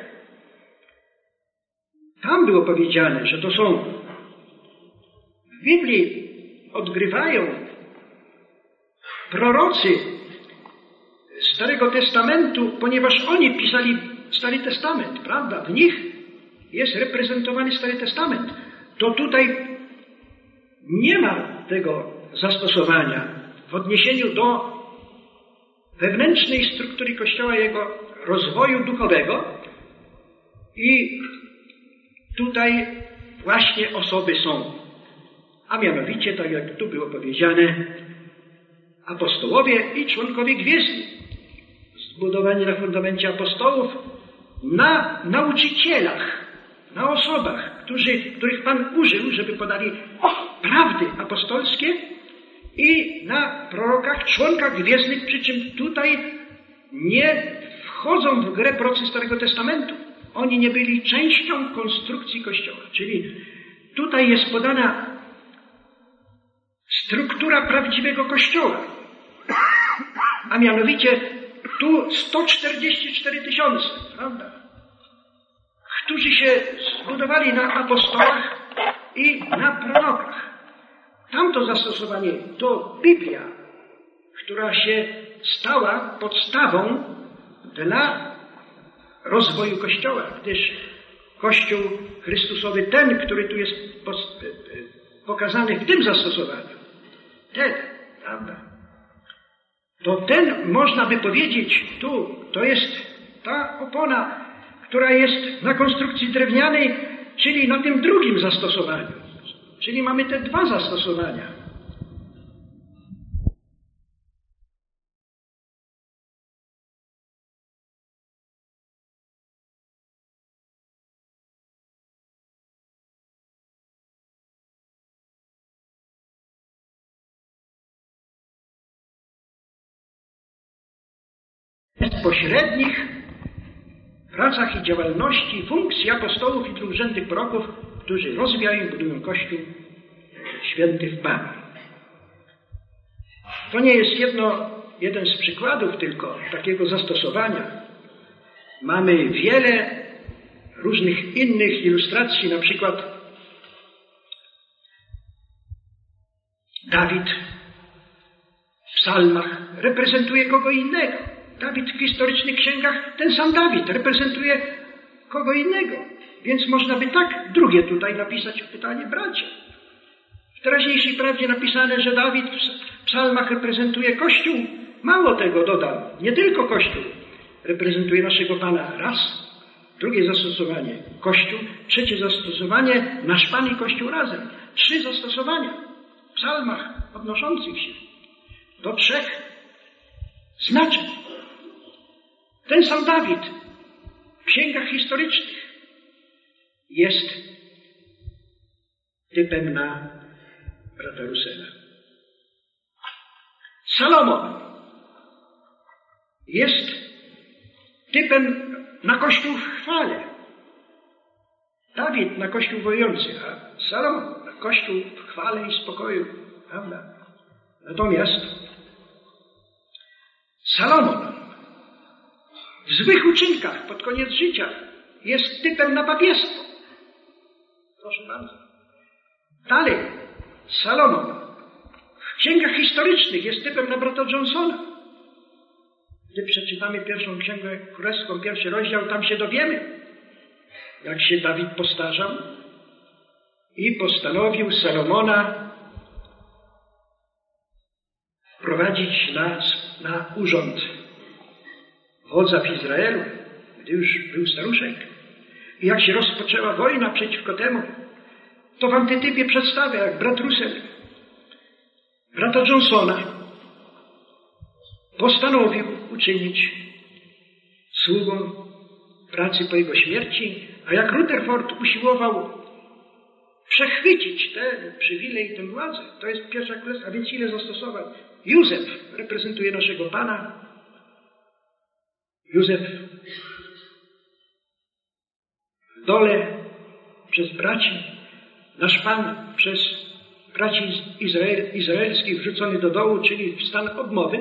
tam było powiedziane, że to są w Biblii odgrywają prorocy Starego Testamentu, ponieważ oni pisali Stary Testament, prawda? W nich jest reprezentowany Stary Testament. To tutaj nie ma tego zastosowania w odniesieniu do wewnętrznej struktury Kościoła, jego rozwoju duchowego. I tutaj właśnie osoby są, a mianowicie, tak jak tu było powiedziane, apostołowie i członkowie gwiezdni, zbudowani na fundamencie apostołów, na nauczycielach, na osobach, których Pan użył, żeby podali prawdy apostolskie, i na prorokach, członkach gwiezdnych, przy czym tutaj nie wchodzą w grę procy Starego Testamentu. Oni nie byli częścią konstrukcji Kościoła. Czyli tutaj jest podana struktura prawdziwego Kościoła. A mianowicie tu 144 000, prawda? Którzy się zbudowali na apostołach i na prorokach. Tamto zastosowanie to Biblia, która się stała podstawą dla rozwoju Kościoła, gdyż Kościół Chrystusowy, ten, który tu jest pokazany w tym zastosowaniu, ten, prawda? To ten, można by powiedzieć, tu, to jest ta opona, która jest na konstrukcji drewnianej, czyli na tym drugim zastosowaniu. Czyli mamy te dwa zastosowania. W pośrednich pracach i działalności funkcji apostołów i drugorzędnych proroków, którzy rozwijają i budują Kościół święty w Panu. To nie jest jeden z przykładów tylko takiego zastosowania. Mamy wiele różnych innych ilustracji, na przykład Dawid w psalmach reprezentuje kogo innego. Dawid w historycznych księgach, ten sam Dawid reprezentuje kogo innego. Więc można by tak drugie tutaj napisać pytanie, bracie. W teraźniejszej prawdzie napisane, że Dawid w psalmach reprezentuje Kościół. Mało tego dodam, nie tylko Kościół reprezentuje naszego Pana, raz. Drugie zastosowanie Kościół. Trzecie zastosowanie nasz Pan i Kościół razem. 3 zastosowania w psalmach odnoszących się do 3 znaczeń. Ten sam Dawid w księgach historycznych jest typem na brata Russella. Salomon jest typem na Kościół w chwale. Dawid na Kościół wojujący, a Salomon na Kościół w chwale i spokoju, prawda? Natomiast Salomon w złych uczynkach pod koniec życia jest typem na papiestwo. Proszę bardzo. Dalej, Salomon w księgach historycznych jest typem na brata Johnsona. Gdy przeczytamy pierwszą księgę królewską, pierwszy rozdział, tam się dowiemy, jak się Dawid postarzał i postanowił Salomona prowadzić na urząd wodza w Izraelu, gdy już był staruszek. I jak się rozpoczęła wojna przeciwko temu, to w antytypie przedstawia, jak brat Russell brata Johnsona postanowił uczynić sługą pracy po jego śmierci, a jak Rutherford usiłował przechwycić ten przywilej, tę władzę. To jest pierwsza królewska, a więc ile zastosować? Józef reprezentuje naszego Pana. Józef w dole przez braci, nasz Pan przez braci izraelskich wrzucony do dołu, czyli w stan odmowy,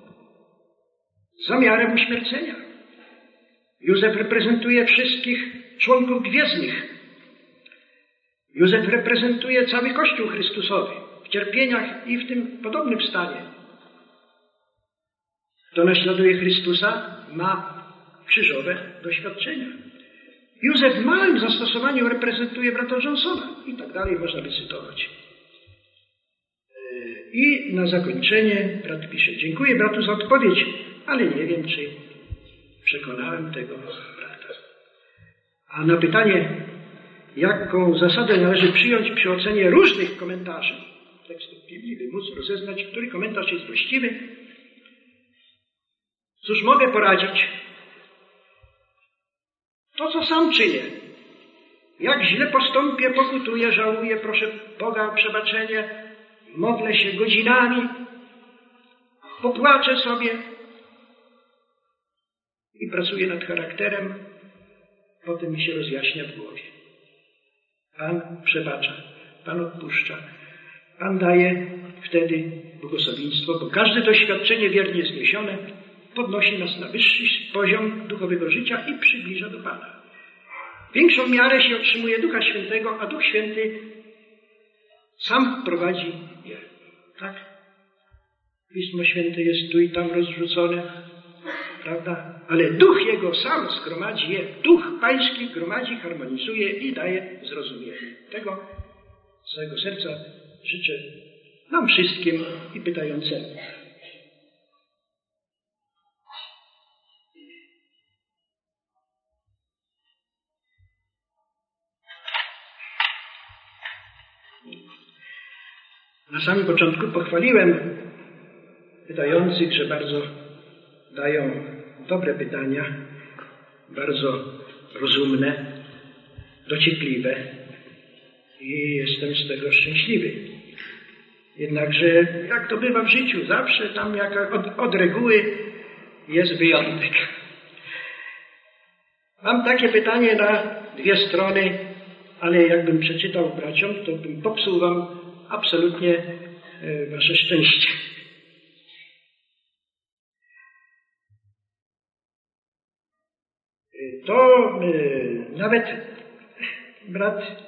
z zamiarem uśmiercenia. Józef reprezentuje wszystkich członków gwiezdnych. Józef reprezentuje cały Kościół Chrystusowy w cierpieniach i w tym podobnym stanie. Kto naśladuje Chrystusa, ma krzyżowe doświadczenia. Józef w małym zastosowaniu reprezentuje brata Johnsona i tak dalej można by cytować. I na zakończenie brat pisze: dziękuję bratu za odpowiedź, ale nie wiem, czy przekonałem tego brata. A na pytanie, jaką zasadę należy przyjąć przy ocenie różnych komentarzy tekstów Biblii, by móc rozeznać, który komentarz jest właściwy, cóż mogę poradzić? To, co sam czynię. Jak źle postąpię, pokutuję, żałuję, proszę Boga o przebaczenie, modlę się godzinami, popłaczę sobie i pracuję nad charakterem, potem mi się rozjaśnia w głowie. Pan przebacza, Pan odpuszcza, Pan daje wtedy błogosławieństwo, bo każde doświadczenie wiernie zniesione podnosi nas na wyższy poziom duchowego życia i przybliża do Pana. Większą miarę się otrzymuje Ducha Świętego, a Duch Święty sam prowadzi je. Tak? Pismo Święte jest tu i tam rozrzucone, prawda? Ale Duch Jego sam zgromadzi je. Duch Pański gromadzi, harmonizuje i daje zrozumienie. Tego z całego serca życzę nam wszystkim i pytającemu. Na samym początku pochwaliłem pytających, że bardzo dają dobre pytania, bardzo rozumne, dociekliwe i jestem z tego szczęśliwy. Jednakże, jak to bywa w życiu, zawsze tam od reguły jest wyjątek. Mam takie pytanie na dwie strony, ale jakbym przeczytał braciom, to bym popsuł wam absolutnie wasze szczęście. To nawet brat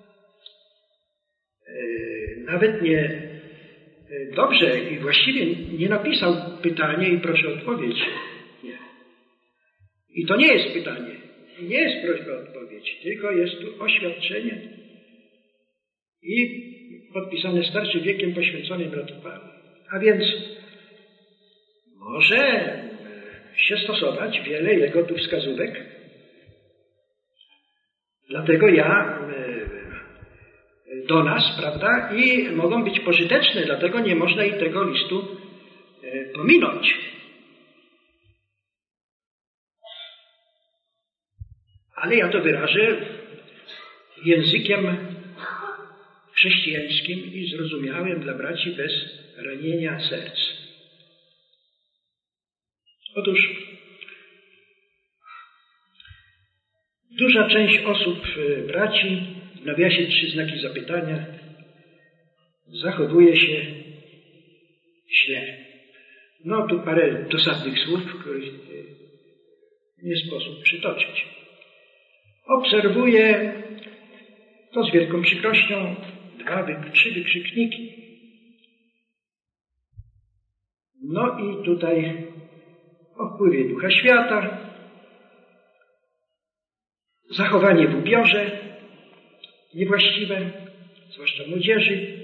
nawet nie dobrze i właściwie nie napisał pytanie i proszę o odpowiedź. Nie. I to nie jest pytanie. Nie jest prośba o odpowiedź, tylko jest tu oświadczenie i podpisane starszym wiekiem poświęcony bratu Panu. A więc może się stosować wiele, ile gotów wskazówek. Dlatego ja do nas, prawda, i mogą być pożyteczne, dlatego nie można i tego listu pominąć. Ale ja to wyrażę językiem chrześcijańskim i zrozumiałym dla braci bez ranienia serc. Otóż duża część osób, braci, w nawiasie 3 znaki zapytania, zachowuje się źle. No tu parę dosadnych słów, których nie sposób przytoczyć. Obserwuję to z wielką przykrością 3 wykrzykniki. No i tutaj o wpływie Ducha Świata, zachowanie w ubiorze niewłaściwe, zwłaszcza młodzieży,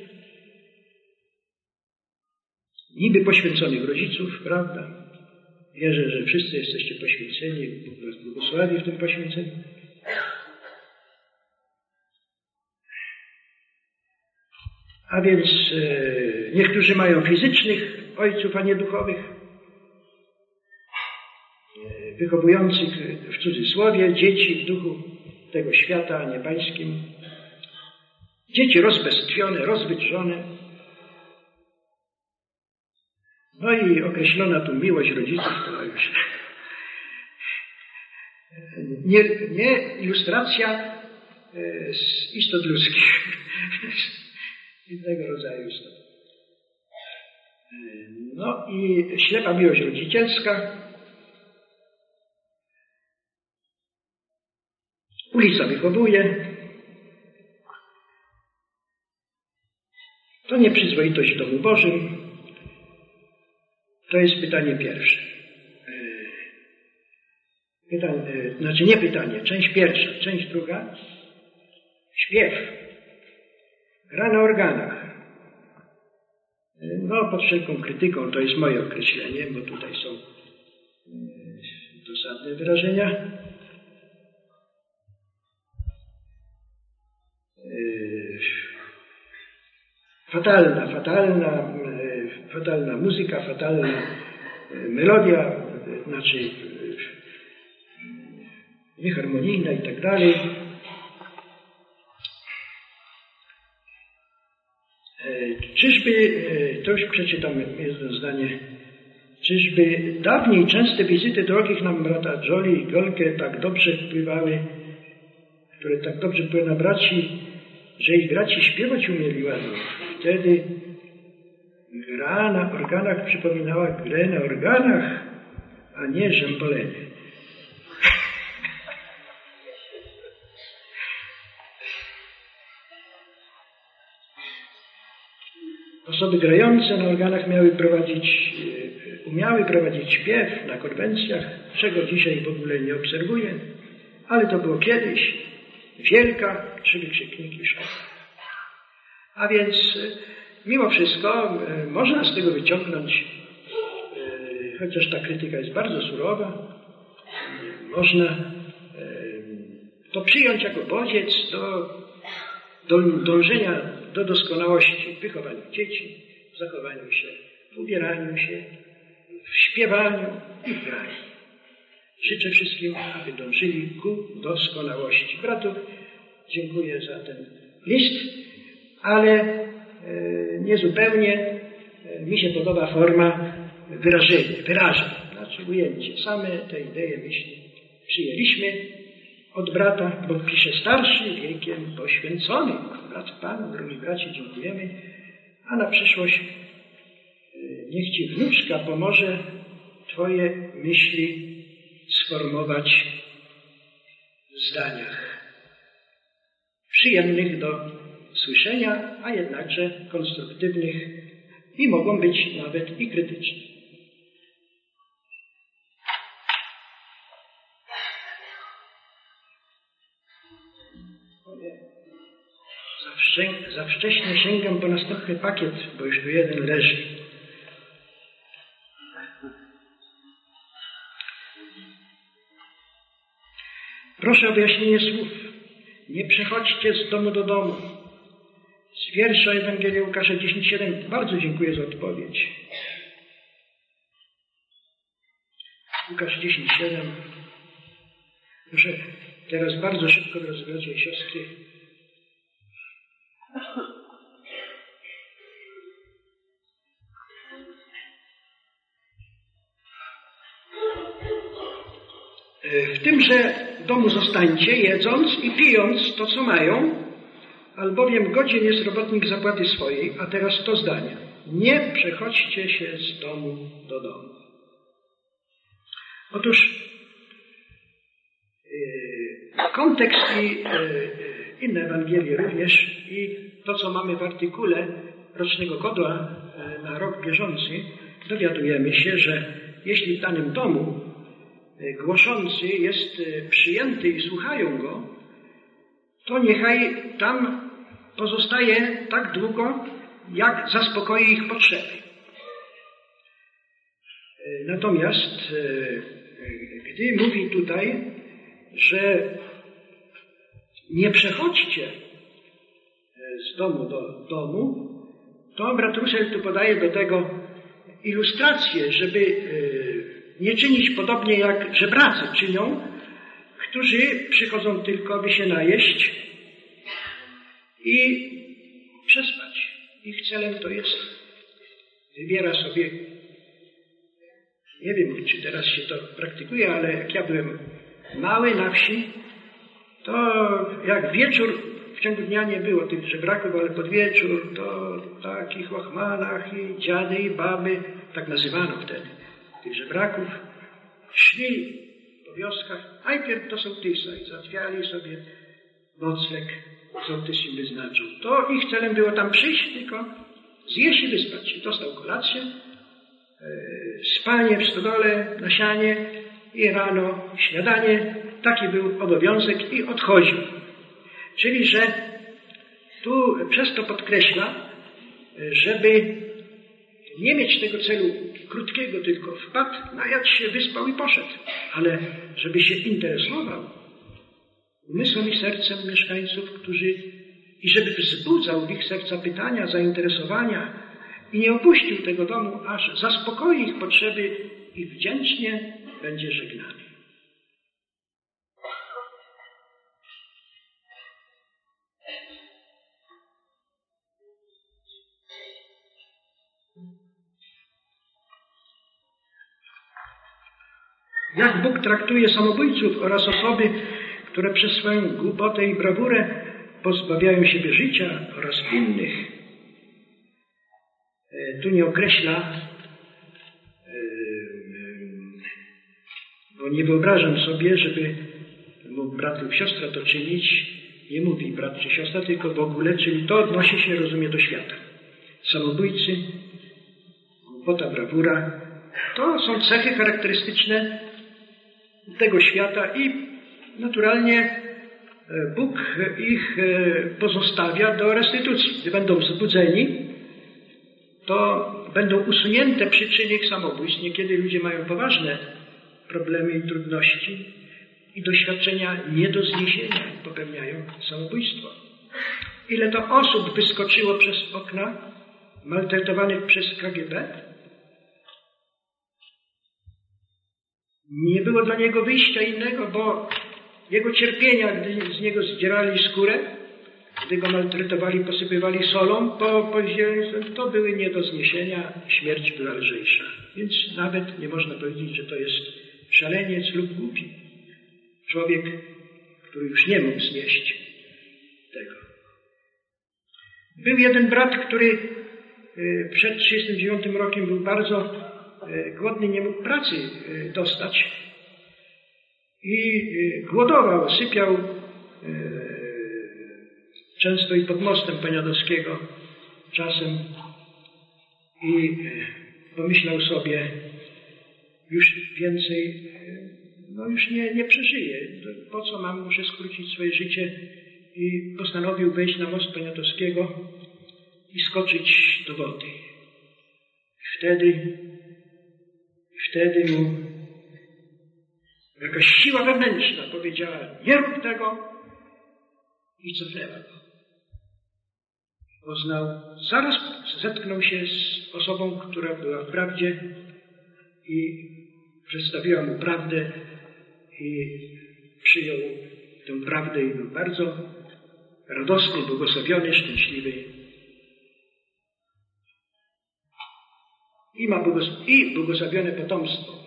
niby poświęconych rodziców, prawda? Wierzę, że wszyscy jesteście poświęceni, Bóg nas błogosławi w tym poświęceniu. A więc niektórzy mają fizycznych ojców, a nie duchowych, wychowujących w cudzysłowie dzieci w duchu tego świata, a nie pańskim. Dzieci rozbestwione, rozwydrzone. No i określona tu miłość rodziców to już nie ilustracja z istot ludzkich, innego rodzaju istot. No i ślepa miłość rodzicielska. Ulica wychowuje. To nieprzyzwoitość w domu Bożym. To jest pytanie pierwsze. Nie pytanie, część pierwsza. Część druga. Śpiew. Gra na organach. No, pod wszelką krytyką to jest moje określenie, bo tutaj są dosadne wyrażenia. Fatalna muzyka, fatalna melodia, znaczy nieharmonijna i tak dalej. Czyżby, to już przeczytam jedno zdanie, czyżby dawniej częste wizyty drogich nam brata Jolly i Golkę tak dobrze wpływały, które tak dobrze wpływały na braci, że ich braci śpiewać umieli ładnie. Wtedy gra na organach przypominała grę na organach, a nie rzębolenie. Osoby grające na organach umiały prowadzić śpiew na konwencjach, czego dzisiaj w ogóle nie obserwuję, ale to było kiedyś wielka 3 wykrzykniki szkoła. A więc mimo wszystko można z tego wyciągnąć, chociaż ta krytyka jest bardzo surowa, można to przyjąć jako bodziec do dążenia do doskonałości w wychowaniu dzieci, w zachowaniu się, w ubieraniu się, w śpiewaniu i w graniu. Życzę wszystkim, aby dążyli ku doskonałości. Bratów dziękuję za ten list, ale niezupełnie mi się podoba forma wyrażeń, znaczy ujęcie. Same te idee, myśli przyjęliśmy od brata, bo pisze starszy, wiekiem poświęcony. Brat Panu, drogi bracie, dziękujemy. A na przyszłość niech Ci wnuczka pomoże Twoje myśli sformować w zdaniach przyjemnych do słyszenia, a jednakże konstruktywnych i mogą być nawet i krytyczne. Za wcześnie sięgam po następny pakiet, bo już tu jeden leży. Proszę o wyjaśnienie słów. Nie przechodźcie z domu do domu. Z wiersza Ewangelii Łukasza 10:7. Bardzo dziękuję za odpowiedź. Łukasz 10:7. Proszę teraz bardzo szybko, drodzy bracia i siostry. W tymże domu zostańcie, jedząc i pijąc to, co mają, albowiem godzien jest robotnik zapłaty swojej, a teraz to zdanie. Nie przechodźcie się z domu do domu. Otóż kontekst i inne Ewangelie również i to, co mamy w artykule Rocznego Kodła na rok bieżący, dowiadujemy się, że jeśli w danym domu głoszący jest przyjęty i słuchają go, to niechaj tam pozostaje tak długo, jak zaspokoi ich potrzeby. Natomiast gdy mówi tutaj, że nie przechodźcie z domu do domu, to brat Russell tu podaje do tego ilustrację, żeby nie czynić podobnie jak żebracy czynią, którzy przychodzą tylko, by się najeść i przespać. Ich celem to jest, wybiera sobie, nie wiem, czy teraz się to praktykuje, ale jak ja byłem mały na wsi, to jak wieczór, w ciągu dnia nie było tych żebraków, ale pod wieczór to w takich łachmanach i dziady i baby, tak nazywano wtedy tych żebraków, szli po wioskach, najpierw do sołtysa i załatwiali sobie nocleg, sołtys im wyznaczył. To ich celem było tam przyjść, tylko zjeść i wyspać się. Dostał kolację, spanie w stodole, na sianie i rano śniadanie. Taki był obowiązek i odchodził. Czyli, że tu przez to podkreśla, żeby nie mieć tego celu krótkiego, tylko wpadł, najadł się, wyspał i poszedł, ale żeby się interesował umysłem i sercem mieszkańców, i żeby wzbudzał w ich serca pytania, zainteresowania i nie opuścił tego domu, aż zaspokoi ich potrzeby i wdzięcznie będzie żegnany. Jak Bóg traktuje samobójców oraz osoby, które przez swoją głupotę i brawurę pozbawiają siebie życia oraz innych. Tu nie określa, bo nie wyobrażam sobie, żeby mógł brat lub siostra to czynić. Nie mówi brat czy siostra, tylko w ogóle, czyli to odnosi się, rozumie, do świata. Samobójcy, głupota, brawura, to są cechy charakterystyczne tego świata i naturalnie Bóg ich pozostawia do restytucji. Gdy będą wzbudzeni, to będą usunięte przyczyny ich samobójstw. Niekiedy ludzie mają poważne problemy i trudności i doświadczenia nie do zniesienia i popełniają samobójstwo. Ile to osób wyskoczyło przez okna, maltretowanych przez KGB? Nie było dla niego wyjścia innego, bo jego cierpienia, gdy z niego zdzierali skórę, gdy go maltretowali, posypywali solą, to były nie do zniesienia, śmierć była lżejsza. Więc nawet nie można powiedzieć, że to jest szaleniec lub głupi. Człowiek, który już nie mógł znieść tego. Był jeden brat, który przed 1939 rokiem był bardzo głodny, nie mógł pracy dostać i głodował, sypiał często i pod mostem Poniatowskiego czasem i pomyślał sobie, już więcej, już nie przeżyję, po co muszę skrócić swoje życie i postanowił wejść na most Poniatowskiego i skoczyć do wody. Wtedy mu jakaś siła wewnętrzna powiedziała, nie rób tego i cofnęła go. Poznał, zaraz zetknął się z osobą, która była w prawdzie i przedstawiła mu prawdę i przyjął tę prawdę i był bardzo radosny, błogosławiony, szczęśliwy. I ma błogosławione potomstwo.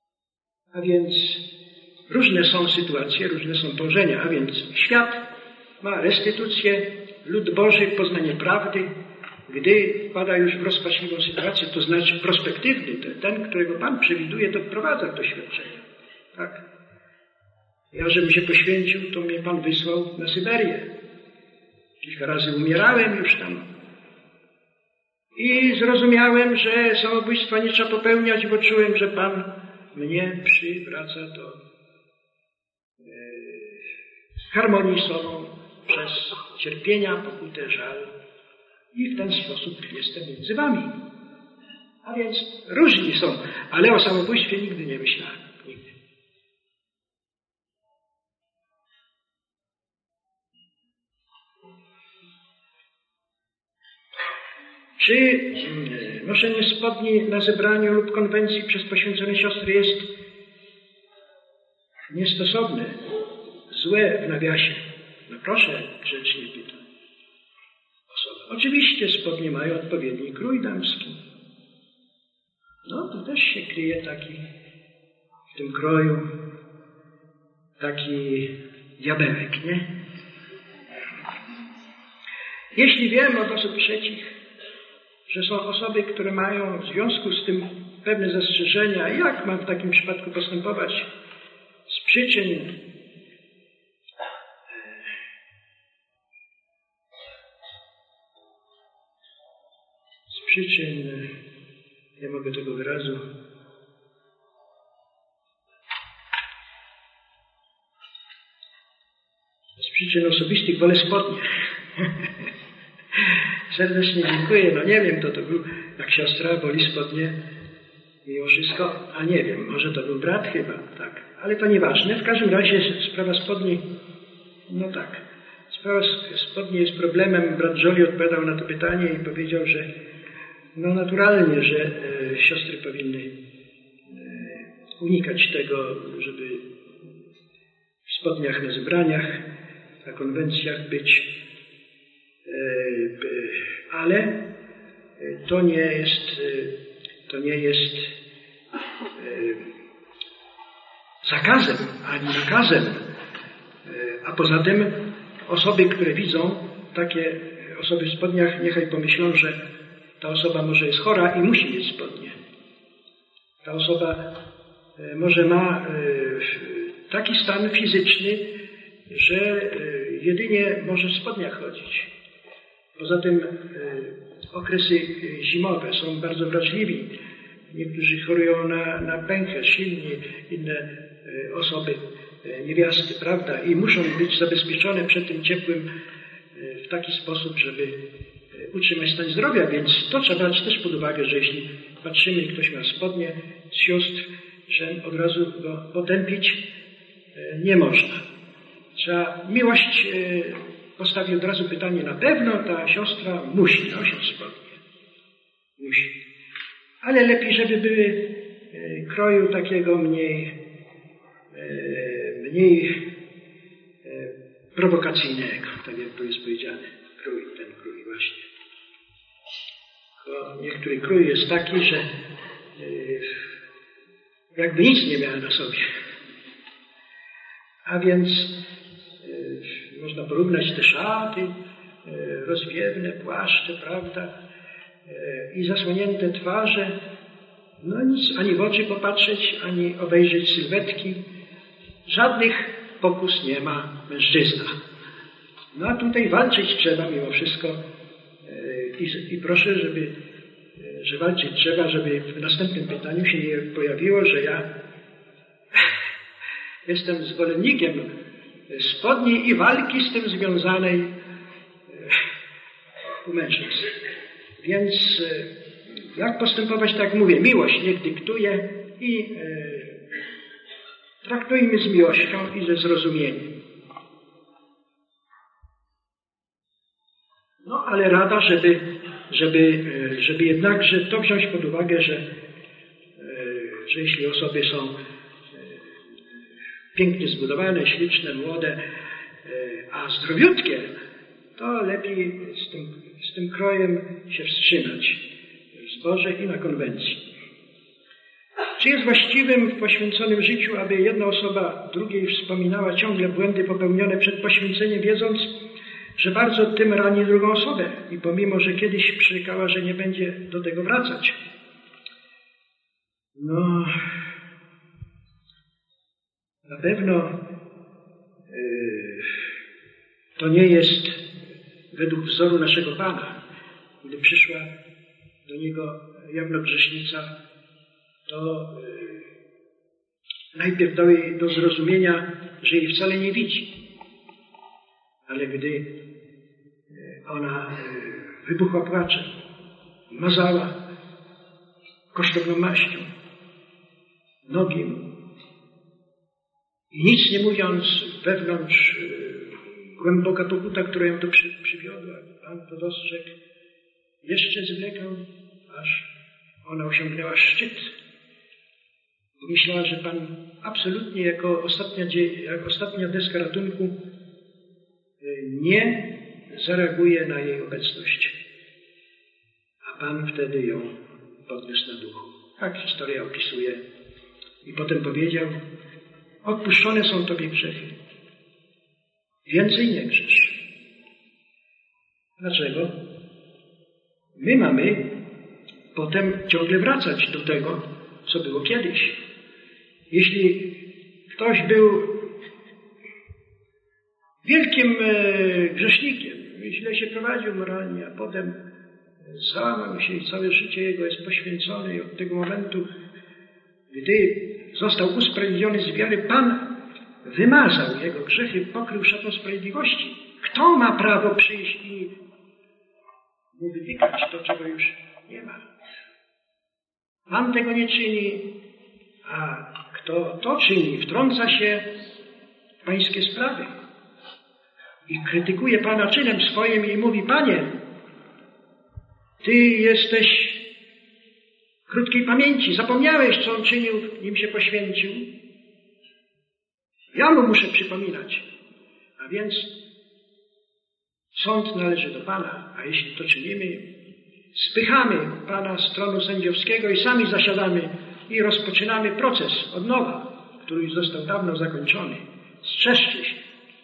A więc różne są sytuacje, różne są dążenia, a więc świat ma restytucję, lud Boży, poznanie prawdy. Gdy wpada już w rozpaczliwą sytuację, to znaczy prospektywny, ten, którego Pan przewiduje, to wprowadza do świadczenia. Tak? Ja, żebym się poświęcił, to mnie Pan wysłał na Syberię. Kilka razy umierałem już tam. I zrozumiałem, że samobójstwa nie trzeba popełniać, bo czułem, że Pan mnie przywraca do harmonii z sobą przez cierpienia, pokutę, żal. I w ten sposób jestem między wami. A więc różni są, ale o samobójstwie nigdy nie myślałem. Nigdy. Czy noszenie spodni na zebraniu lub konwencji przez poświęcone siostry jest niestosowne, złe w nawiasie? No proszę, grzecznie pyta osoba. Oczywiście spodnie mają odpowiedni krój damski. No to też się kryje taki w tym kroju taki diabełek, nie? Jeśli wiemy od osób trzecich, że są osoby, które mają w związku z tym pewne zastrzeżenia, jak mam w takim przypadku postępować z przyczyn nie mogę tego wyrazu z przyczyn osobistych wolę spodnie. Serdecznie dziękuję. No nie wiem, kto to był, jak siostra woli spodnie mimo wszystko, a nie wiem, może to był brat chyba, tak. Ale to nieważne. W każdym razie sprawa spodni, no tak. Sprawa spodni jest problemem. Brat Jolie odpowiadał na to pytanie i powiedział, że no naturalnie, że siostry powinny unikać tego, żeby w spodniach na zebraniach, na konwencjach być, ale to nie jest zakazem ani nakazem, a poza tym osoby, które widzą takie osoby w spodniach, niechaj pomyślą, że ta osoba może jest chora i musi mieć spodnie. Ta osoba może ma taki stan fizyczny, że jedynie może w spodniach chodzić. Poza tym okresy zimowe są bardzo wrażliwi. Niektórzy chorują na pęcherz, silni, inne osoby, niewiasty, prawda? I muszą być zabezpieczone przed tym ciepłym w taki sposób, żeby utrzymać stan zdrowia, więc to trzeba brać też pod uwagę, że jeśli patrzymy, ktoś ma spodnie z sióstr, że od razu go potępić nie można. Trzeba miłość postawić od razu pytanie, na pewno ta siostra musi nosić spodnie. Musi. Ale lepiej, żeby były kroju takiego mniej prowokacyjnego, tak jak tu jest powiedziane. Ten krój właśnie. Bo niektóry krój jest taki, że jakby nic nie miała na sobie. A więc można porównać te szaty, rozwiewne płaszcze, prawda, i zasłonięte twarze. No nic, ani w oczy popatrzeć, ani obejrzeć sylwetki. Żadnych pokus nie ma mężczyzna. No a tutaj walczyć trzeba mimo wszystko i proszę, że walczyć trzeba, żeby w następnym pytaniu się nie pojawiło, że ja jestem zwolennikiem spodni i walki z tym związanej u mężczyzn. Więc jak postępować, tak mówię, miłość niech dyktuje i traktujmy z miłością i ze zrozumieniem. No ale rada, żeby jednakże to wziąć pod uwagę, że jeśli osoby są pięknie zbudowane, śliczne, młode, a zdrowiutkie, to lepiej z tym krojem się wstrzymać w zborze i na konwencji. Czy jest właściwym w poświęconym życiu, aby jedna osoba drugiej wspominała ciągle błędy popełnione przed poświęceniem, wiedząc, że bardzo tym rani drugą osobę i pomimo, że kiedyś przyrzekała, że nie będzie do tego wracać? No, na pewno to nie jest według wzoru naszego Pana. Gdy przyszła do Niego jawnogrzesznica, to najpierw dał jej do zrozumienia, że jej wcale nie widzi. Ale gdy ona wybuchła płaczem, mazała kosztowną maścią nogi i nic nie mówiąc wewnątrz głęboka pokuta, która ją tu przywiodła, Pan to dostrzegł, jeszcze zwlekał, aż ona osiągnęła szczyt. Myślała, że Pan absolutnie jako ostatnia deska ratunku nie zareaguje na jej obecność. A Pan wtedy ją podniósł na duchu. Tak historia opisuje. I potem powiedział: odpuszczone są Tobie grzechy. Więcej nie grzesz. Dlaczego? My mamy potem ciągle wracać do tego, co było kiedyś. Jeśli ktoś był wielkim grzesznikiem, źle się prowadził moralnie, a potem załamał się i całe życie jego jest poświęcone i od tego momentu, gdy został usprawiedliwiony z wiary, Pan wymazał jego grzechy, pokrył szatą sprawiedliwości. Kto ma prawo przyjść i mu wytykać to, czego już nie ma? Pan tego nie czyni, a kto to czyni, wtrąca się w pańskie sprawy i krytykuje Pana czynem swoim i mówi: Panie, Ty jesteś krótkiej pamięci, zapomniałeś, co On czynił, nim się poświęcił. Ja Mu muszę przypominać. A więc sąd należy do Pana, a jeśli to czynimy, spychamy Pana z tronu sędziowskiego i sami zasiadamy i rozpoczynamy proces od nowa, który już został dawno zakończony. Strzeżcie się.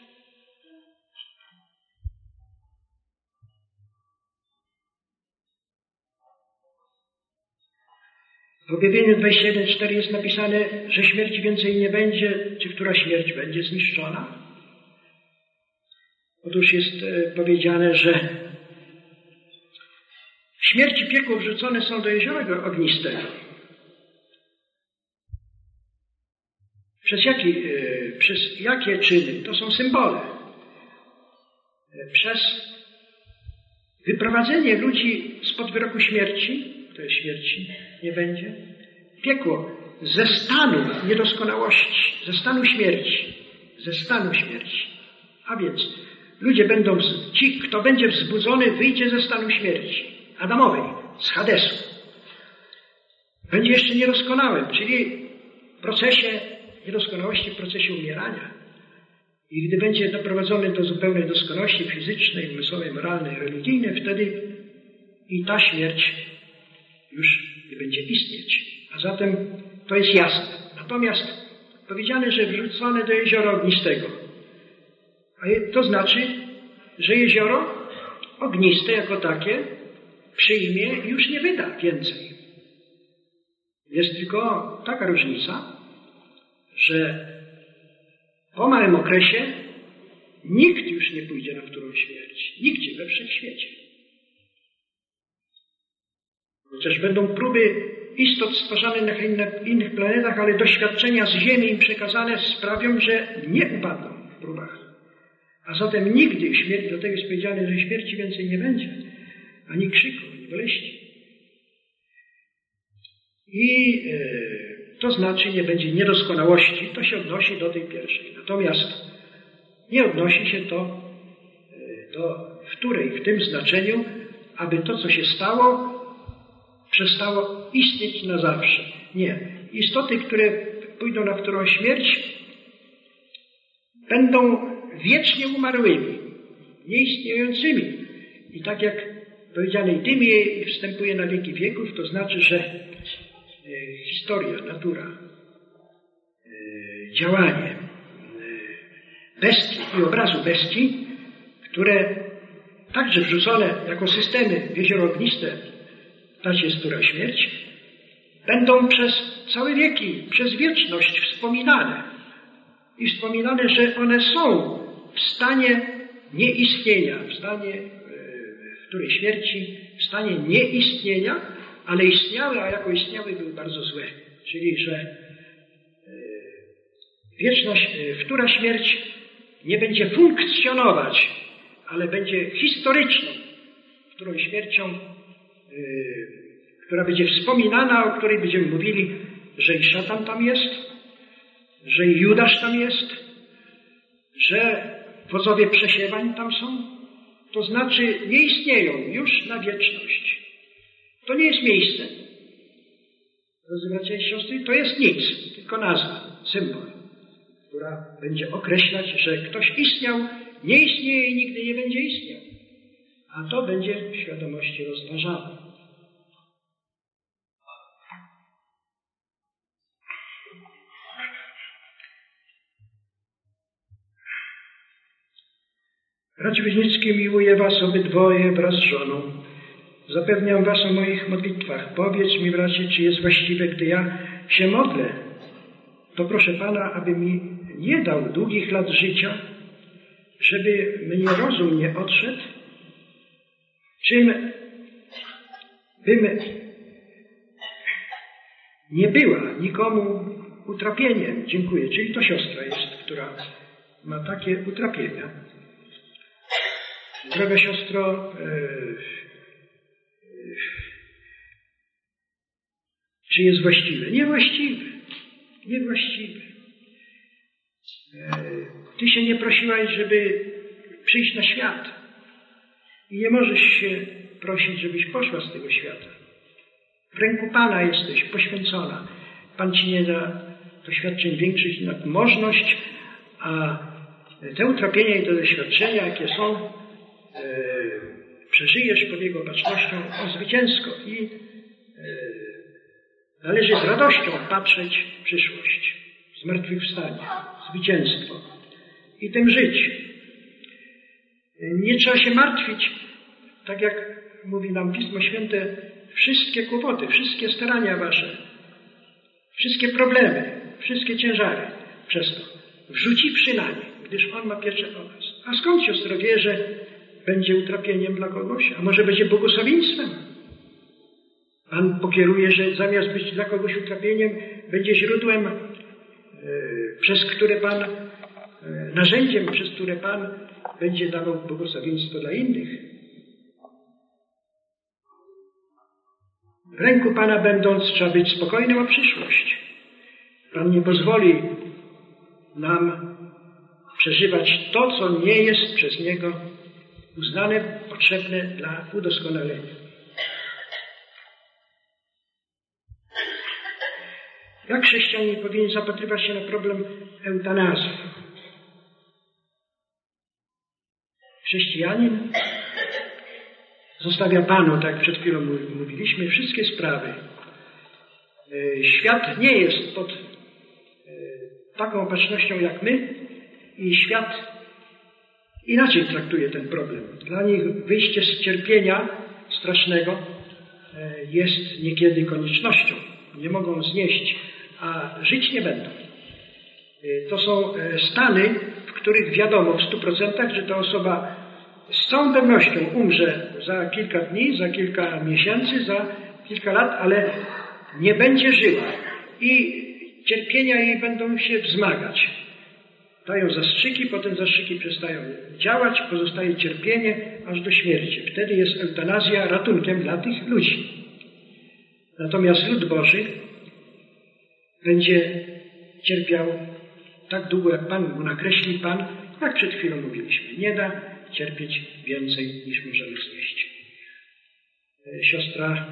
W objawieniu 21:4 jest napisane, że śmierci więcej nie będzie, czy która śmierć będzie zniszczona. Otóż jest powiedziane, że śmierć i piekło wrzucone są do jeziora ognistego. Przez jakie czyny? To są symbole. Przez wyprowadzenie ludzi spod wyroku śmierci, to jest śmierci nie będzie, piekło ze stanu niedoskonałości, ze stanu śmierci. A więc ludzie będą, ci, kto będzie wzbudzony, wyjdzie ze stanu śmierci Adamowej, z Hadesu. Będzie jeszcze niedoskonałym, czyli w procesie niedoskonałości, w procesie umierania. I gdy będzie doprowadzony do zupełnej doskonałości fizycznej, umysłowej, moralnej, religijnej, wtedy i ta śmierć już nie będzie istnieć. A zatem to jest jasne. Natomiast powiedziane, że wrzucone do jeziora ognistego. A to znaczy, że jezioro ogniste jako takie przyjmie i już nie wyda więcej. Jest tylko taka różnica, że po małym okresie nikt już nie pójdzie na wtórną śmierć. Nigdzie we wszechświecie. Chociaż będą próby istot stworzonych na innych planetach, ale doświadczenia z Ziemi im przekazane sprawią, że nie upadną w próbach. A zatem nigdy śmierć, do tego jest powiedziane, że śmierci więcej nie będzie, ani krzyku, ani boleści. I to znaczy nie będzie niedoskonałości, to się odnosi do tej pierwszej. Natomiast nie odnosi się to do wtórej w tym znaczeniu, aby to, co się stało, przestało istnieć na zawsze. Nie. Istoty, które pójdą na wtórną śmierć, będą wiecznie umarłymi, nieistniejącymi. I tak jak powiedziane, i dym jej wstępuje na wieki wieków, to znaczy, że historia, natura, działanie bestii i obrazu bestii, które także wrzucone jako systemy w jezioro ogniste, ta jest która śmierć, będą przez całe wieki, przez wieczność wspominane. I wspominane, że one są w stanie nieistnienia, w stanie której śmierci, w stanie nieistnienia, ale istniały, a jako istniały były bardzo złe. Czyli, że wieczność, która śmierć nie będzie funkcjonować, ale będzie historyczną, którą śmiercią, która będzie wspominana, o której będziemy mówili, że i szatan tam jest, że i Judasz tam jest, że wodzowie przesiewań tam są. To znaczy nie istnieją już na wieczność. To nie jest miejsce. Drodzy bracia i siostry, to jest nic, tylko nazwa, symbol, która będzie określać, że ktoś istniał, nie istnieje i nigdy nie będzie istniał. A to będzie w świadomości rozważane. Brat Wieźnicki, miłuję was obydwoje wraz z żoną. Zapewniam was o moich modlitwach. Powiedz mi, bracie, czy jest właściwe, gdy ja się modlę, to proszę Pana, aby mi nie dał długich lat życia, żeby mnie rozum nie odszedł, czym bym nie była nikomu utrapieniem. Dziękuję. Czyli to siostra jest, która ma takie utrapienia. Droga siostro, czy jest właściwe? Niewłaściwe. Niewłaściwe. Ty się nie prosiłaś, żeby przyjść na świat. I nie możesz się prosić, żebyś poszła z tego świata. W ręku Pana jesteś poświęcona. Pan ci nie da doświadczeń większych nad możność, a te utrapienia i te doświadczenia, jakie są, przeżyjesz pod Jego bacznością zwycięsko i należy z radością patrzeć w przyszłość, zmartwychwstanie, zwycięstwo i tym żyć. Nie trzeba się martwić, tak jak mówi nam Pismo Święte, wszystkie kłopoty, wszystkie starania wasze, wszystkie problemy, wszystkie ciężary przez to wrzuciwszy na nie, gdyż On ma pieczę o nas. A skąd, siostro, wie, że będzie utrapieniem dla kogoś? A może będzie błogosławieństwem? Pan pokieruje, że zamiast być dla kogoś utrapieniem, będzie źródłem, przez które Pan, narzędziem, przez które Pan będzie dawał błogosławieństwo dla innych. W ręku Pana będąc, trzeba być spokojnym o przyszłość. Pan nie pozwoli nam przeżywać to, co nie jest przez Niego uznane, potrzebne dla udoskonalenia. Jak chrześcijanin powinien zapatrywać się na problem eutanazji? Chrześcijanin zostawia Panu, tak jak przed chwilą mówiliśmy, wszystkie sprawy. Świat nie jest pod taką opatrznością jak my i świat inaczej traktuje ten problem. Dla nich wyjście z cierpienia strasznego jest niekiedy koniecznością. Nie mogą znieść, a żyć nie będą. To są stany, w których wiadomo w 100%, że ta osoba z całą pewnością umrze za kilka dni, za kilka miesięcy, za kilka lat, ale nie będzie żyła. I cierpienia jej będą się wzmagać. Dają zastrzyki, potem zastrzyki przestają działać, pozostaje cierpienie aż do śmierci. Wtedy jest eutanazja ratunkiem dla tych ludzi. Natomiast lud Boży będzie cierpiał tak długo, jak Pan mu nakreśli Pan, jak przed chwilą mówiliśmy. Nie da cierpieć więcej, niż możemy znieść. Siostra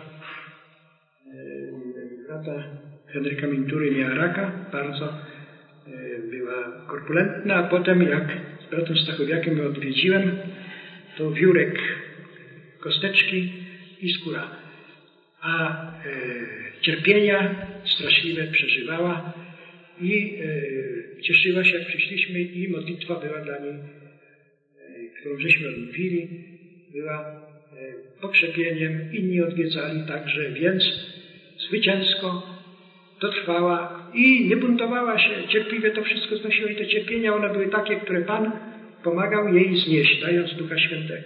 brata Henryka Mintury miała raka, bardzo była korpulentna, a potem jak z bratem Stachowiakiem ją odwiedziłem, to wiórek kosteczki i skóra. a cierpienia straszliwe przeżywała i cieszyła się, jak przyszliśmy, i modlitwa była dla niej, którą żeśmy odmówili, była pokrzepieniem, inni odwiedzali także, więc zwycięsko dotrwała i nie buntowała się, cierpliwie to wszystko znosiła i te cierpienia, one były takie, które Pan pomagał jej znieść, dając Ducha Świętego.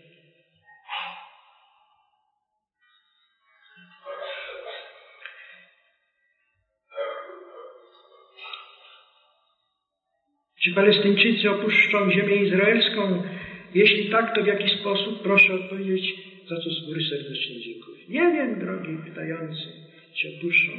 Czy Palestyńczycy opuszczą ziemię izraelską? Jeśli tak, to w jaki sposób? Proszę odpowiedzieć, za co z góry serdecznie dziękuję. Nie wiem, drogi pytający, czy opuszczą.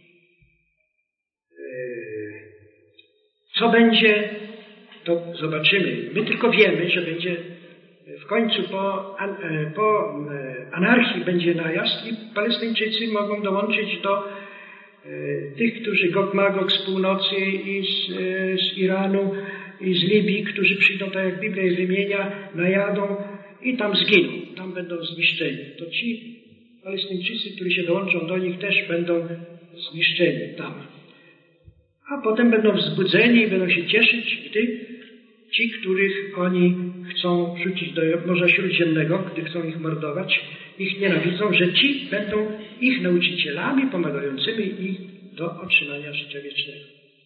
Co będzie, to zobaczymy. My tylko wiemy, że będzie w końcu po anarchii będzie najazd i Palestyńczycy mogą dołączyć do tych, którzy Gog Magog z północy i z Iranu i z Libii, którzy przyjdą, tak jak Biblia wymienia, najadą i tam zginą, tam będą zniszczeni. To ci Palestyńczycy, którzy się dołączą do nich, też będą zniszczeni tam. A potem będą wzbudzeni i będą się cieszyć, gdy ci, których oni chcą wrzucić do Morza Śródziemnego, gdy chcą ich mordować, ich nienawidzą, że ci będą ich nauczycielami pomagającymi ich do otrzymania życia wiecznego.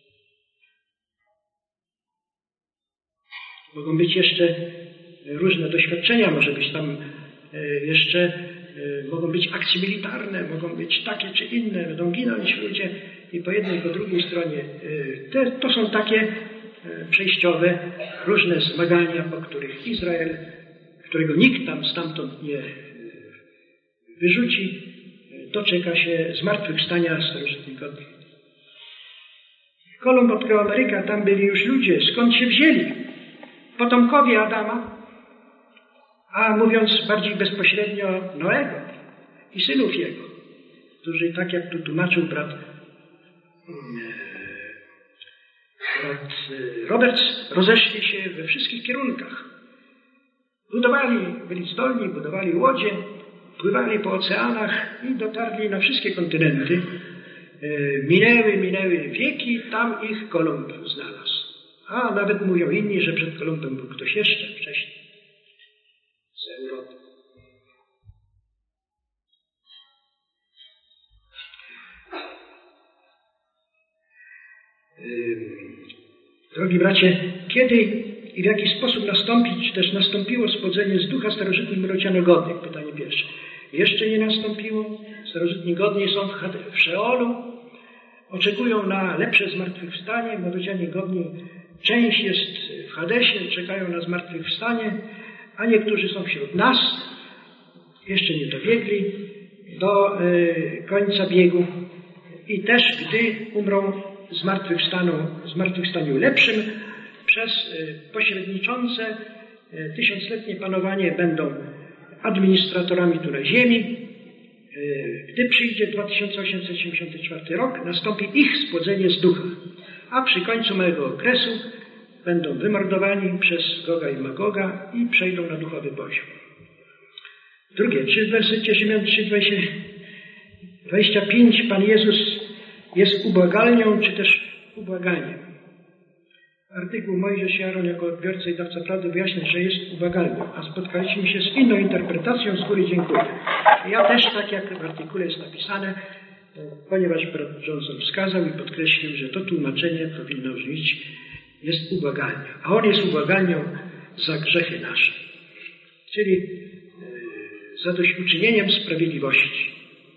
Mogą być jeszcze różne doświadczenia, może być tam jeszcze, mogą być akcje militarne, mogą być takie czy inne, będą ginąć ludzie i po jednej, i po drugiej stronie. To są takie przejściowe, różne zmagania, po których Izrael, którego nikt tam stamtąd nie wyrzuci, doczeka się zmartwychwstania starożytnych godnych. Kolumb odkrył Amerykę, tam byli już ludzie, skąd się wzięli? Potomkowie Adama, a mówiąc bardziej bezpośrednio Noego i synów jego, którzy, tak jak tu tłumaczył brat Roberts, rozeszli się we wszystkich kierunkach. Budowali, byli zdolni, budowali łodzie, pływali po oceanach i dotarli na wszystkie kontynenty. Minęły wieki, tam ich Kolumb znalazł. A nawet mówią inni, że przed Kolumbem był ktoś jeszcze wcześniej z Europy. Drogi bracie, kiedy i w jaki sposób nastąpić, czy też nastąpiło spodzenie z ducha starożytnych Mrocianogodnych? Pytanie pierwsze. Jeszcze nie nastąpiło. Starożytni godni są w Szeolu, oczekują na lepsze zmartwychwstanie. Mrocianie godni, część jest w Hadesie, czekają na zmartwychwstanie, a niektórzy są wśród nas, jeszcze nie dobiegli do końca biegu i też, gdy umrą, zmartwychwstaniu lepszym, przez pośredniczące tysiącletnie panowanie będą administratorami tu na ziemi. Gdy przyjdzie 2874 rok, nastąpi ich spłodzenie z ducha, a przy końcu mojego okresu będą wymordowani przez Goga i Magoga i przejdą na duchowy poziom. Drugie, czy w wersecie Rzymian 3:25 Pan Jezus jest ubłagalnią, czy też ubłaganiem? Artykuł Mojżesz i Aaron jako odbiorca i dawca prawdy wyjaśnia, że jest ubłagalnią, a spotkaliśmy się z inną interpretacją, z góry dziękuję. Ja też, tak jak w artykule jest napisane, ponieważ brat Johnson wskazał i podkreślił, że to tłumaczenie powinno brzmieć, jest ubłagalnią, a on jest ubłagalnią za grzechy nasze, czyli zadośćuczynieniem sprawiedliwości.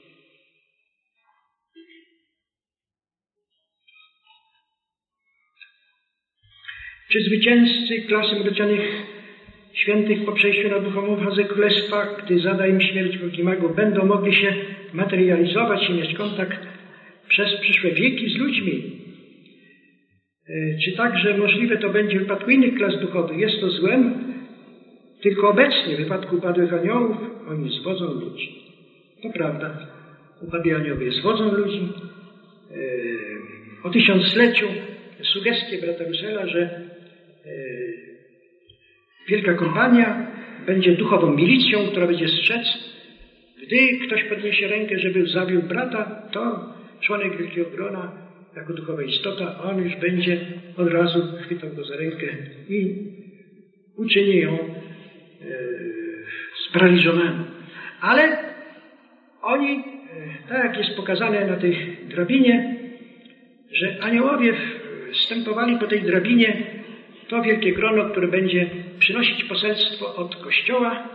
Czy zwycięzcy klasy mrocianych świętych po przejściu na duchową fazę królestwa, gdy zada im śmierć Gog i Magog, będą mogli się materializować i mieć kontakt przez przyszłe wieki z ludźmi? Czy także możliwe to będzie w wypadku innych klas duchowych? Jest to złem? Tylko obecnie w wypadku upadłych aniołów oni zwodzą ludzi. To prawda. Upadli aniołowie zwodzą ludzi. O tysiącleciu sugestie brata Russella, że Wielka Kompania będzie duchową milicją, która będzie strzec Gdy ktoś podniesie rękę, żeby zabił brata, to członek wielkiego grona, jako duchowa istota, on już będzie od razu chwytał go za rękę i uczyni ją sparaliżowaną. Ale oni, tak jak jest pokazane na tej drabinie, że aniołowie wstępowali po tej drabinie to wielkie grono, które będzie przynosić poselstwo od Kościoła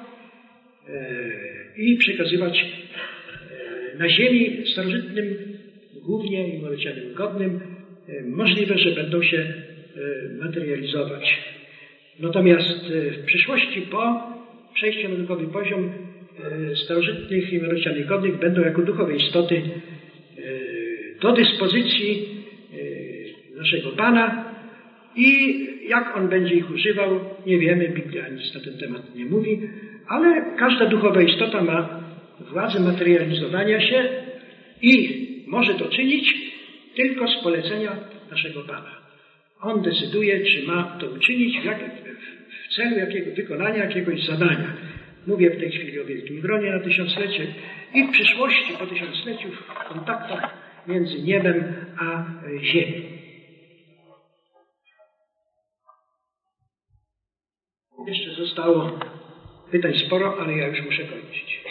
i przekazywać na ziemi starożytnym, głównie i malecianym godnym, możliwe, że będą się materializować. Natomiast w przyszłości, po przejściu na duchowy poziom, starożytnych i malecianych godnych będą jako duchowe istoty do dyspozycji naszego Pana i jak On będzie ich używał, nie wiemy, Biblia nic na ten temat nie mówi, ale każda duchowa istota ma władzę materializowania się i może to czynić tylko z polecenia naszego Pana. On decyduje, czy ma to uczynić w celu wykonania jakiegoś zadania. Mówię w tej chwili o Wielkim Gronie na tysiąclecie i w przyszłości po tysiącleciu w kontaktach między niebem a ziemią. Jeszcze zostało pytań sporo, ale ja już muszę kończyć.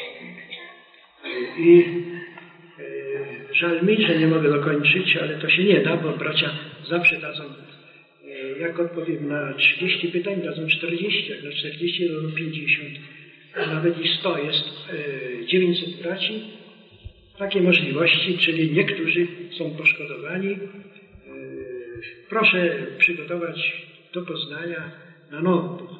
I żal mi, że nie mogę dokończyć, ale to się nie da, bo bracia zawsze dadzą, jak odpowiem na 30 pytań, dadzą 40, jak na 40 to 50, a nawet i 100 jest 900 braci. Takie możliwości, czyli niektórzy są poszkodowani. Proszę przygotować do poznania na nowo.